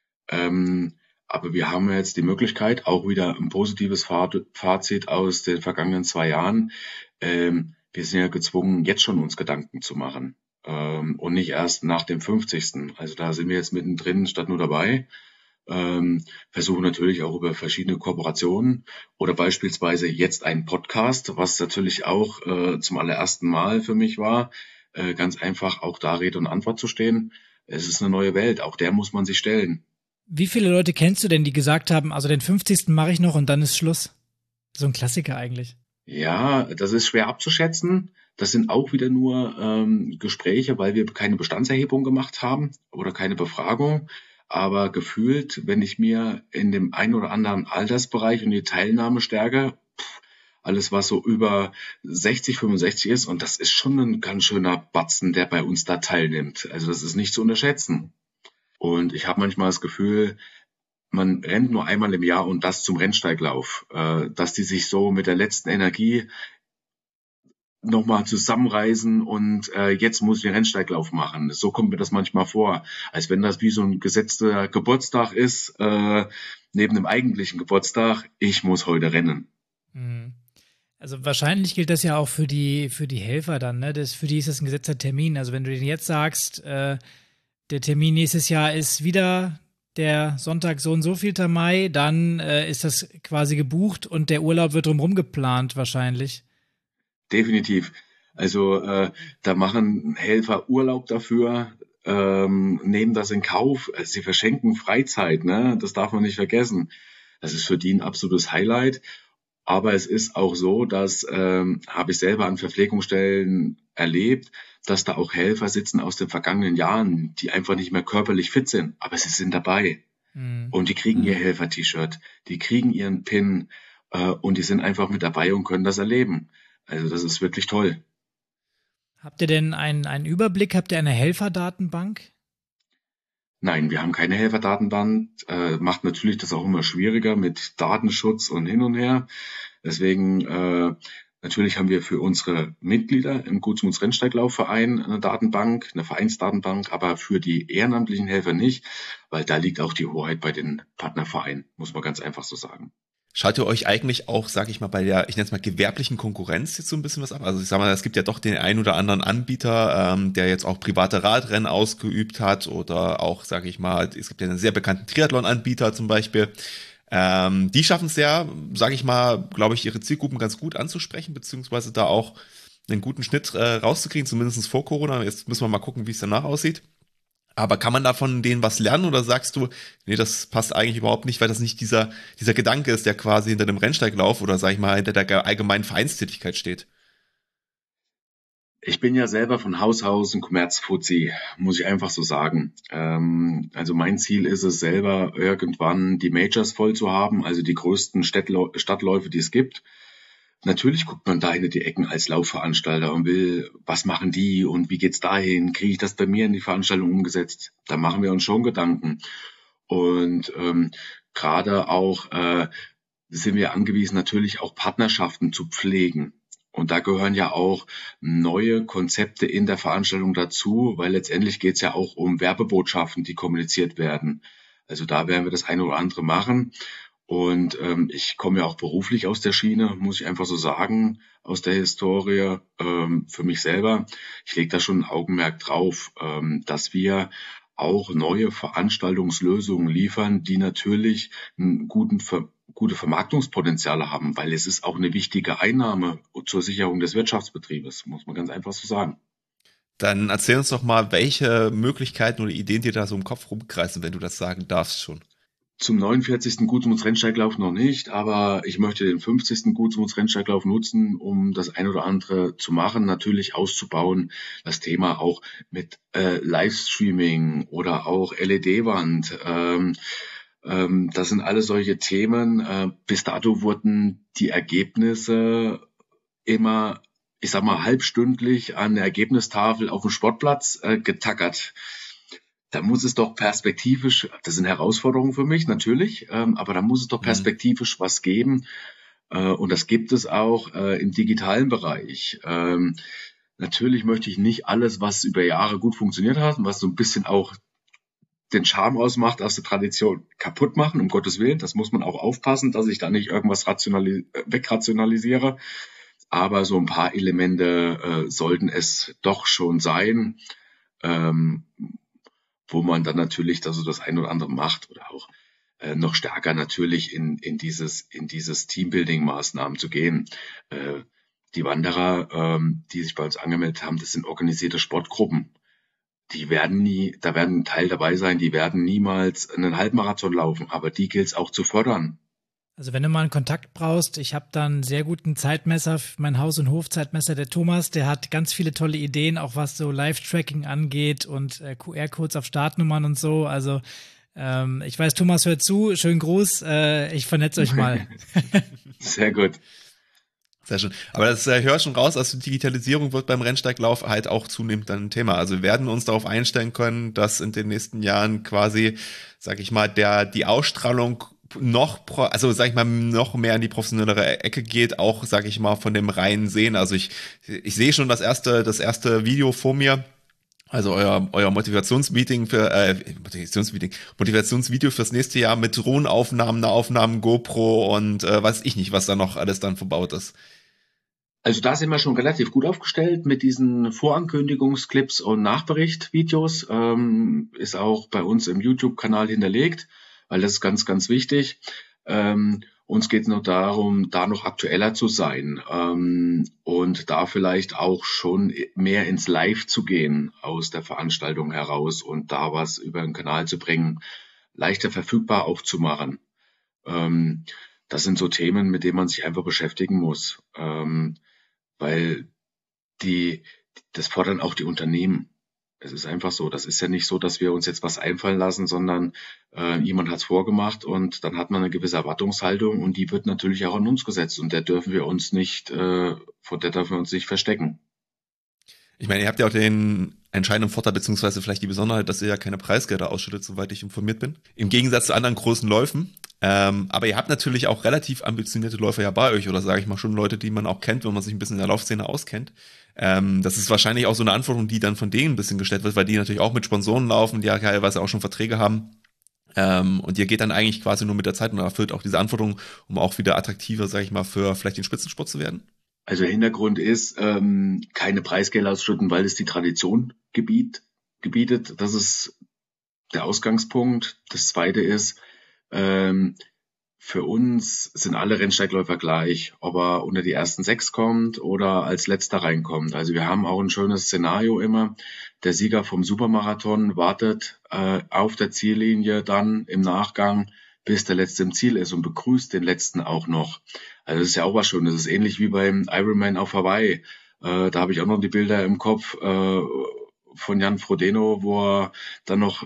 C: Ähm, aber wir haben jetzt die Möglichkeit, auch wieder ein positives Fazit aus den vergangenen zwei Jahren. Ähm, wir sind ja gezwungen, jetzt schon uns Gedanken zu machen. Ähm, und nicht erst nach dem fünfzigsten Also da sind wir jetzt mittendrin statt nur dabei. Ähm, versuchen natürlich auch über verschiedene Kooperationen oder beispielsweise jetzt einen Podcast, was natürlich auch äh, zum allerersten Mal für mich war, äh, ganz einfach auch da Rede und Antwort zu stehen. Es ist eine neue Welt, auch der muss man sich stellen.
B: Wie viele Leute kennst du denn, die gesagt haben, also den fünfzigsten mache ich noch und dann ist Schluss? So ein Klassiker eigentlich.
C: Ja, das ist schwer abzuschätzen. Das sind auch wieder nur ähm, Gespräche, weil wir keine Bestandserhebung gemacht haben oder keine Befragung. Aber gefühlt, wenn ich mir in dem einen oder anderen Altersbereich und die Teilnahmestärke, pff, alles was so über sechzig, fünfundsechzig ist, und das ist schon ein ganz schöner Batzen, der bei uns da teilnimmt. Also das ist nicht zu unterschätzen. Und ich habe manchmal das Gefühl, man rennt nur einmal im Jahr und das zum Rennsteiglauf, äh, dass die sich so mit der letzten Energie nochmal zusammenreißen und äh, jetzt muss ich den Rennsteiglauf machen. So kommt mir das manchmal vor, als wenn das wie so ein gesetzter Geburtstag ist, äh, neben dem eigentlichen Geburtstag, ich muss heute rennen.
B: Also wahrscheinlich gilt das ja auch für die für die Helfer dann, ne? Das, für die ist das ein gesetzter Termin. Also wenn du denen jetzt sagst, äh, der Termin nächstes Jahr ist wieder der Sonntag so und so vielter Mai, dann äh, ist das quasi gebucht und der Urlaub wird drumherum geplant wahrscheinlich.
C: Definitiv. Also äh, da machen Helfer Urlaub dafür, ähm, nehmen das in Kauf. Also sie verschenken Freizeit, ne? Das darf man nicht vergessen. Das ist für die ein absolutes Highlight. Aber es ist auch so, dass ähm, habe ich selber an Verpflegungsstellen erlebt, dass da auch Helfer sitzen aus den vergangenen Jahren, die einfach nicht mehr körperlich fit sind, aber sie sind dabei.
B: Mhm.
C: Und die kriegen ihr Helfer-T-Shirt, die kriegen ihren Pin äh, und die sind einfach mit dabei und können das erleben. Also das ist wirklich toll.
B: Habt ihr denn einen, einen Überblick? Habt ihr eine Helferdatenbank?
C: Nein, wir haben keine Helferdatenbank. Äh, macht natürlich das auch immer schwieriger mit Datenschutz und hin und her. Deswegen äh, natürlich haben wir für unsere Mitglieder im Gutsmunds-Rennsteiglaufverein eine Datenbank, eine Vereinsdatenbank, aber für die ehrenamtlichen Helfer nicht, weil da liegt auch die Hoheit bei den Partnervereinen, muss man ganz einfach so sagen.
A: Schaut ihr euch eigentlich auch, sag ich mal, bei der, ich nenne es mal, gewerblichen Konkurrenz jetzt so ein bisschen was ab? Also ich sag mal, es gibt ja doch den einen oder anderen Anbieter, ähm, der jetzt auch private Radrennen ausgeübt hat oder auch, sag ich mal, es gibt ja einen sehr bekannten Triathlon-Anbieter zum Beispiel. Ähm, die schaffen es ja, sag ich mal, glaube ich, ihre Zielgruppen ganz gut anzusprechen, beziehungsweise da auch einen guten Schnitt äh, rauszukriegen, zumindest vor Corona. Jetzt müssen wir mal gucken, wie es danach aussieht. Aber kann man da von denen was lernen oder sagst du, nee, das passt eigentlich überhaupt nicht, weil das nicht dieser dieser Gedanke ist, der quasi hinter dem Rennsteiglauf oder sag ich mal hinter der allgemeinen Vereinstätigkeit steht?
C: Ich bin ja selber von Haus aus ein Kommerzfuzzi, muss ich einfach so sagen. Ähm, also mein Ziel ist es selber, irgendwann die Majors voll zu haben, also die größten Städtlau- Stadtläufe, die es gibt. Natürlich guckt man da hinter die Ecken als Laufveranstalter und will, was machen die und wie geht's dahin? Kriege ich das bei mir in die Veranstaltung umgesetzt? Da machen wir uns schon Gedanken. Und ähm, gerade auch äh, sind wir angewiesen, natürlich auch Partnerschaften zu pflegen. Und da gehören ja auch neue Konzepte in der Veranstaltung dazu, weil letztendlich geht's ja auch um Werbebotschaften, die kommuniziert werden. Also da werden wir das eine oder andere machen. Und ähm, ich komme ja auch beruflich aus der Schiene, muss ich einfach so sagen, aus der Historie ähm, für mich selber. Ich lege da schon ein Augenmerk drauf, ähm, dass wir auch neue Veranstaltungslösungen liefern, die natürlich einen guten Ver gute Vermarktungspotenziale haben, weil es ist auch eine wichtige Einnahme zur Sicherung des Wirtschaftsbetriebes, muss man ganz einfach so sagen.
A: Dann erzähl uns doch mal, welche Möglichkeiten oder Ideen dir da so im Kopf rumkreisen, wenn du das sagen darfst schon.
C: Zum neunundvierzigsten Gutsmunds-Rennsteiglauf noch nicht, aber ich möchte den fünfzigsten Gutsmunds-Rennsteiglauf nutzen, um das ein oder andere zu machen, natürlich auszubauen. Das Thema auch mit äh, Livestreaming oder auch L E D-Wand. Ähm, ähm, das sind alles solche Themen. Äh, bis dato wurden die Ergebnisse immer, ich sag mal, halbstündlich an der Ergebnistafel auf dem Sportplatz äh, getackert. Da muss es doch perspektivisch, das sind Herausforderungen für mich natürlich, ähm, aber da muss es doch perspektivisch was geben. Äh, und das gibt es auch äh, im digitalen Bereich. Ähm, natürlich möchte ich nicht alles, was über Jahre gut funktioniert hat und was so ein bisschen auch den Charme ausmacht, aus der Tradition kaputt machen, um Gottes Willen. Das muss man auch aufpassen, dass ich da nicht irgendwas rationali- wegrationalisiere. Aber so ein paar Elemente äh, sollten es doch schon sein. Ähm, wo man dann natürlich also das ein oder andere macht oder auch äh, noch stärker natürlich in, in dieses, in dieses Teambuilding-Maßnahmen zu gehen. Äh, die Wanderer, ähm, die sich bei uns angemeldet haben, das sind organisierte Sportgruppen. Die werden nie, da werden ein Teil dabei sein, die werden niemals einen Halbmarathon laufen, aber die gilt es auch zu fördern.
B: Also wenn du mal einen Kontakt brauchst, ich habe da einen sehr guten Zeitmesser, mein Haus- und Hofzeitmesser, der Thomas, der hat ganz viele tolle Ideen, auch was so Live-Tracking angeht und äh, Q R-Codes auf Startnummern und so. Also ähm, ich weiß, Thomas hört zu, schönen Gruß, äh, ich vernetze euch mal.
C: Sehr gut.
A: Sehr schön. Aber das äh, hört schon raus, also Digitalisierung wird beim Rennsteiglauf halt auch zunehmend ein Thema. Also wir werden uns darauf einstellen können, dass in den nächsten Jahren quasi, sag ich mal, der die Ausstrahlung noch, also sag ich mal, noch mehr in die professionellere Ecke geht, auch, sag ich mal, von dem reinen Sehen. Also ich, ich sehe schon das erste, das erste Video vor mir. Also euer, euer Motivationsmeeting für, äh, Motivationsmeeting, Motivationsvideo fürs nächste Jahr mit Drohnenaufnahmen, Nahaufnahmen, GoPro und äh, weiß ich nicht, was da noch alles dann verbaut ist.
C: Also da sind wir schon relativ gut aufgestellt mit diesen Vorankündigungsclips und Nachberichtvideos. Ähm, ist auch bei uns im YouTube-Kanal hinterlegt, weil das ist ganz, ganz wichtig. Ähm, uns geht es nur darum, da noch aktueller zu sein ähm, und da vielleicht auch schon mehr ins Live zu gehen aus der Veranstaltung heraus und da was über den Kanal zu bringen, leichter verfügbar auch zu machen. Ähm, das sind so Themen, mit denen man sich einfach beschäftigen muss. Ähm, weil die, das fordern auch die Unternehmen. Es ist einfach so. Das ist ja nicht so, dass wir uns jetzt was einfallen lassen, sondern äh, jemand hat es vorgemacht und dann hat man eine gewisse Erwartungshaltung und die wird natürlich auch an uns gesetzt und der dürfen wir uns nicht, äh, vor der dürfen wir uns nicht verstecken.
A: Ich meine, ihr habt ja auch den entscheidenden Vorteil, beziehungsweise vielleicht die Besonderheit, dass ihr ja keine Preisgelder ausschüttet, soweit ich informiert bin. Im Gegensatz zu anderen großen Läufen. Ähm, aber ihr habt natürlich auch relativ ambitionierte Läufer ja bei euch, oder sage ich mal schon Leute, die man auch kennt, wenn man sich ein bisschen in der Laufszene auskennt. Ähm, das ist wahrscheinlich auch so eine Anforderung, die dann von denen ein bisschen gestellt wird, weil die natürlich auch mit Sponsoren laufen, die ja teilweise auch schon Verträge haben. Ähm, und ihr geht dann eigentlich quasi nur mit der Zeit und erfüllt auch diese Anforderungen, um auch wieder attraktiver, sage ich mal, für vielleicht den Spitzensport zu werden.
C: Also der Hintergrund ist, ähm, keine Preisgelder ausschütten, weil es die Tradition gebiet, gebietet. Das ist der Ausgangspunkt. Das Zweite ist, ähm, für uns sind alle Rennsteigläufer gleich, ob er unter die ersten sechs kommt oder als letzter reinkommt. Also wir haben auch ein schönes Szenario immer. Der Sieger vom Supermarathon wartet äh, auf der Ziellinie dann im Nachgang, bis der Letzte im Ziel ist und begrüßt den Letzten auch noch. Also das ist ja auch was Schönes. Das ist ähnlich wie beim Ironman auf Hawaii. Äh, da habe ich auch noch die Bilder im Kopf äh, von Jan Frodeno, wo er dann noch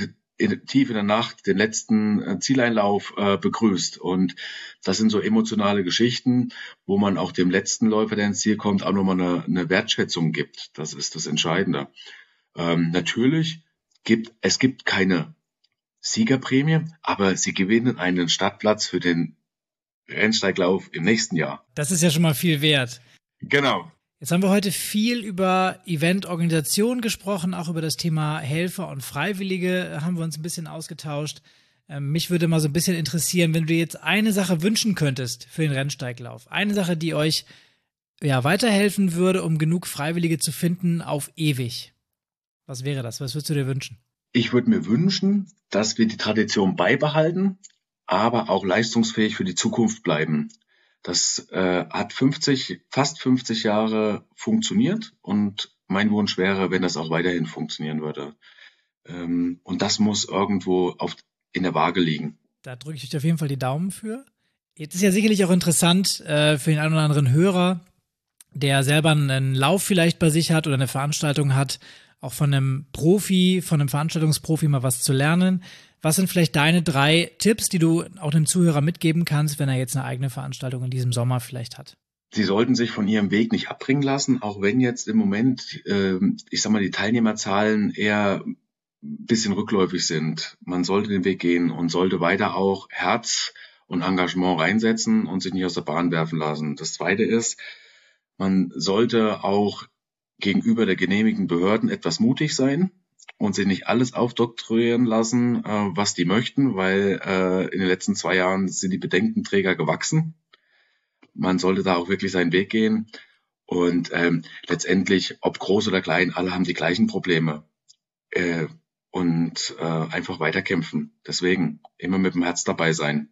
C: in, tief in der Nacht den letzten äh, Zieleinlauf äh, begrüßt. Und das sind so emotionale Geschichten, wo man auch dem letzten Läufer, der ins Ziel kommt, auch nochmal eine, eine Wertschätzung gibt. Das ist das Entscheidende. Ähm, natürlich gibt es gibt keine Siegerprämie, aber sie gewinnen einen Startplatz für den Rennsteiglauf im nächsten Jahr.
B: Das ist ja schon mal viel wert.
C: Genau.
B: Jetzt haben wir heute viel über Eventorganisation gesprochen, auch über das Thema Helfer und Freiwillige haben wir uns ein bisschen ausgetauscht. Ähm, mich würde mal so ein bisschen interessieren, wenn du dir jetzt eine Sache wünschen könntest für den Rennsteiglauf. Eine Sache, die euch ja weiterhelfen würde, um genug Freiwillige zu finden auf ewig. Was wäre das? Was würdest du dir wünschen?
C: Ich würde mir wünschen, dass wir die Tradition beibehalten, aber auch leistungsfähig für die Zukunft bleiben. Das äh, hat fünfzig, fast fünfzig Jahre funktioniert und mein Wunsch wäre, wenn das auch weiterhin funktionieren würde. Ähm, und das muss irgendwo auf, in der Waage liegen.
B: Da drücke ich euch auf jeden Fall die Daumen für. Jetzt ist ja sicherlich auch interessant äh, für den einen oder anderen Hörer, der selber einen Lauf vielleicht bei sich hat oder eine Veranstaltung hat, auch von einem Profi, von einem Veranstaltungsprofi mal was zu lernen. Was sind vielleicht deine drei Tipps, die du auch dem Zuhörer mitgeben kannst, wenn er jetzt eine eigene Veranstaltung in diesem Sommer vielleicht hat?
C: Sie sollten sich von Ihrem Weg nicht abbringen lassen, auch wenn jetzt im Moment, äh, ich sag mal, die Teilnehmerzahlen eher ein bisschen rückläufig sind. Man sollte den Weg gehen und sollte weiter auch Herz und Engagement reinsetzen und sich nicht aus der Bahn werfen lassen. Das Zweite ist, man sollte auch gegenüber der genehmigenden Behörden etwas mutig sein und sich nicht alles aufdoktrieren lassen, äh, was die möchten, weil äh, in den letzten zwei Jahren sind die Bedenkenträger gewachsen. Man sollte da auch wirklich seinen Weg gehen und ähm, letztendlich, ob groß oder klein, alle haben die gleichen Probleme äh, und äh, einfach weiterkämpfen. Deswegen immer mit dem Herz dabei sein.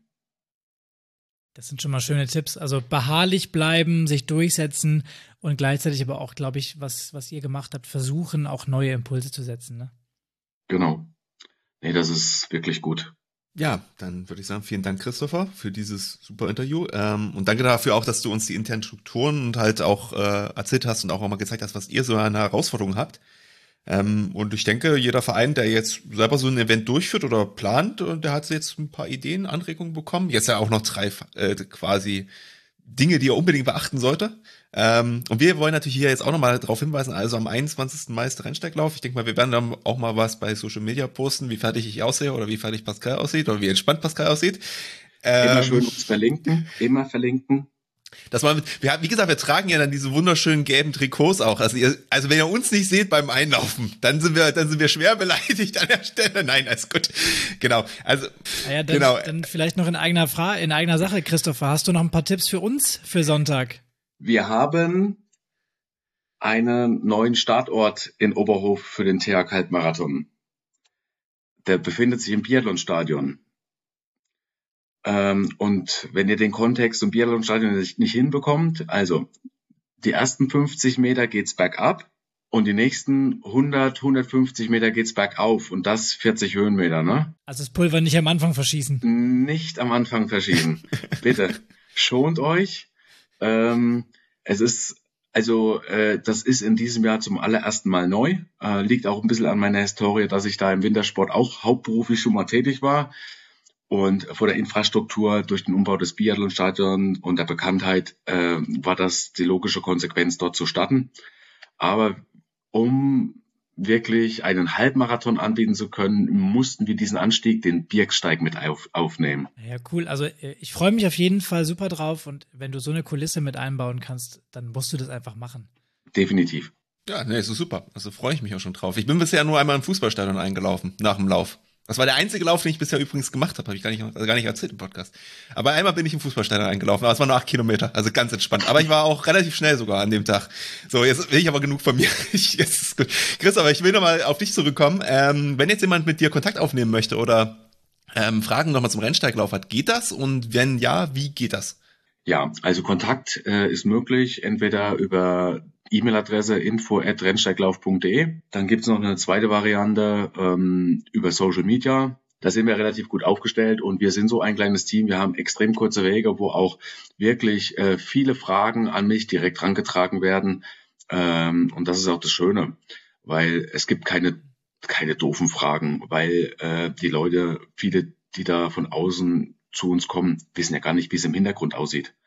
B: Das sind schon mal schöne Tipps. Also beharrlich bleiben, sich durchsetzen und gleichzeitig aber auch, glaube ich, was, was ihr gemacht habt, versuchen, auch neue Impulse zu setzen. Ne?
C: Genau. Nee, das ist wirklich gut.
A: Ja, dann würde ich sagen, vielen Dank, Christopher, für dieses super Interview. Ähm, und danke dafür auch, dass du uns die internen Strukturen und halt auch äh, erzählt hast und auch mal gezeigt hast, was ihr so eine Herausforderung habt. Ähm, und ich denke, jeder Verein, der jetzt selber so ein Event durchführt oder plant, der hat jetzt ein paar Ideen, Anregungen bekommen. Jetzt ja auch noch drei äh, quasi Dinge, die er unbedingt beachten sollte. Ähm, und wir wollen natürlich hier jetzt auch nochmal darauf hinweisen, also am einundzwanzigsten Mai ist der Rennsteiglauf. Ich denke mal, wir werden dann auch mal was bei Social Media posten, wie fertig ich aussehe oder wie fertig Pascal aussieht oder wie entspannt Pascal aussieht.
C: Ähm, immer schön uns verlinken, immer verlinken.
A: Das war, wir, wie gesagt, wir tragen ja dann diese wunderschönen gelben Trikots auch. Also, ihr, also wenn ihr uns nicht seht beim Einlaufen, dann sind wir, dann sind wir schwer beleidigt an der Stelle. Nein, alles gut. Genau. Also,
B: ja, dann,
A: genau.
B: Dann vielleicht noch in eigener Frage, in eigener Sache, Christopher. Hast du noch ein paar Tipps für uns für Sonntag?
C: Wir haben einen neuen Startort in Oberhof für den T H Halbmarathon. Der befindet sich im Biathlonstadion. Ähm, und wenn ihr den Kontext im Biathlonstadion nicht, nicht hinbekommt, also die ersten fünfzig Meter geht's bergab und die nächsten hundert, hundertfünfzig Meter geht's bergauf und das vierzig Höhenmeter, ne?
B: Also das Pulver nicht am Anfang verschießen.
C: Nicht am Anfang verschießen. Bitte, schont euch. Ähm, es ist Also äh, das ist in diesem Jahr zum allerersten Mal neu. Äh, liegt auch ein bisschen an meiner Historie, dass ich da im Wintersport auch hauptberuflich schon mal tätig war. Und vor der Infrastruktur durch den Umbau des Biathlonstadions und der Bekanntheit äh, war das die logische Konsequenz, dort zu starten. Aber um wirklich einen Halbmarathon anbieten zu können, mussten wir diesen Anstieg, den Birksteig, mit auf, aufnehmen.
B: Ja, cool. Also ich freue mich auf jeden Fall super drauf und wenn du so eine Kulisse mit einbauen kannst, dann musst du das einfach machen.
C: Definitiv.
A: Ja, nee, ist super. Also freue ich mich auch schon drauf. Ich bin bisher nur einmal im Fußballstadion eingelaufen, nach dem Lauf. Das war der einzige Lauf, den ich bisher übrigens gemacht habe, habe ich gar nicht, also gar nicht erzählt im Podcast. Aber einmal bin ich im Fußballstadion eingelaufen, aber es waren nur acht Kilometer, also ganz entspannt. Aber ich war auch relativ schnell sogar an dem Tag. So, jetzt will ich aber genug von mir. Ich, jetzt ist gut. Chris, aber ich will nochmal auf dich zurückkommen. Ähm, wenn jetzt jemand mit dir Kontakt aufnehmen möchte oder ähm, Fragen nochmal zum Rennsteiglauf hat, geht das? Und wenn ja, wie geht das?
C: Ja, also Kontakt äh, ist möglich, entweder über E-Mail-Adresse info at rennsteiglauf punkt de. Dann gibt's noch eine zweite Variante ähm, über Social Media. Da sind wir relativ gut aufgestellt und wir sind so ein kleines Team. Wir haben extrem kurze Wege, wo auch wirklich äh, viele Fragen an mich direkt rangetragen werden. Ähm, und das ist auch das Schöne, weil es gibt keine keine doofen Fragen, weil äh, die Leute, viele, die da von außen zu uns kommen, wissen ja gar nicht, wie es im Hintergrund aussieht.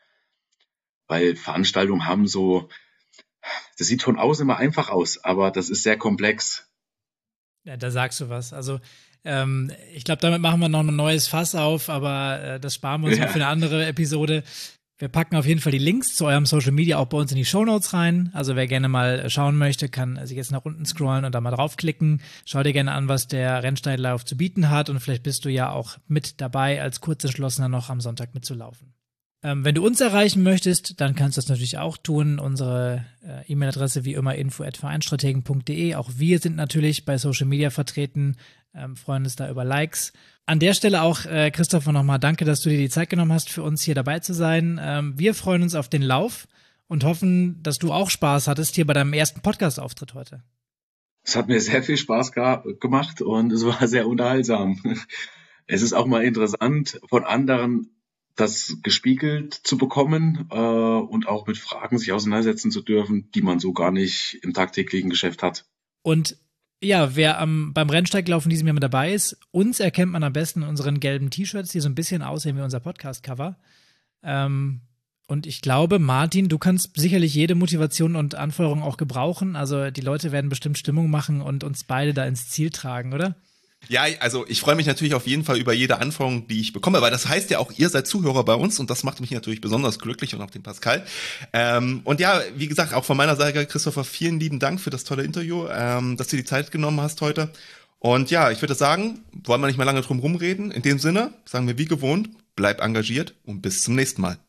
C: Weil Veranstaltungen haben so, das sieht von außen immer einfach aus, aber das ist sehr komplex.
B: Ja, da sagst du was. Also ähm, ich glaube, damit machen wir noch ein neues Fass auf, aber äh, das sparen wir uns ja noch für eine andere Episode. Wir packen auf jeden Fall die Links zu eurem Social Media auch bei uns in die Shownotes rein. Also wer gerne mal schauen möchte, kann sich jetzt nach unten scrollen und da mal draufklicken. Schau dir gerne an, was der Rennsteiglauf zu bieten hat und vielleicht bist du ja auch mit dabei, als Kurzentschlossener noch am Sonntag mitzulaufen. Ähm, wenn du uns erreichen möchtest, dann kannst du das natürlich auch tun. Unsere äh, E-Mail-Adresse wie immer info at vereinsstrategen punkt de. Auch wir sind natürlich bei Social Media vertreten, ähm, freuen uns da über Likes. An der Stelle auch, äh, Christopher, nochmal danke, dass du dir die Zeit genommen hast, für uns hier dabei zu sein. Ähm, wir freuen uns auf den Lauf und hoffen, dass du auch Spaß hattest hier bei deinem ersten Podcast-Auftritt heute.
C: Es hat mir sehr viel Spaß ge- gemacht und es war sehr unterhaltsam. Es ist auch mal interessant, von anderen das gespiegelt zu bekommen äh, und auch mit Fragen sich auseinandersetzen zu dürfen, die man so gar nicht im tagtäglichen Geschäft hat.
B: Und ja, wer am, beim Rennsteiglauf in diesem Jahr mit dabei ist, uns erkennt man am besten in unseren gelben T-Shirts, die so ein bisschen aussehen wie unser Podcast-Cover. Ähm, und ich glaube, Martin, du kannst sicherlich jede Motivation und Anfeuerung auch gebrauchen. Also die Leute werden bestimmt Stimmung machen und uns beide da ins Ziel tragen, oder?
A: Ja, also ich freue mich natürlich auf jeden Fall über jede Anforderung, die ich bekomme, weil das heißt ja auch, ihr seid Zuhörer bei uns und das macht mich natürlich besonders glücklich und auch den Pascal. Ähm, und ja, wie gesagt, auch von meiner Seite, Christopher, vielen lieben Dank für das tolle Interview, ähm, dass du die Zeit genommen hast heute. Und ja, ich würde sagen, wollen wir nicht mehr lange drum rumreden. In dem Sinne sagen wir wie gewohnt, bleib engagiert und bis zum nächsten Mal.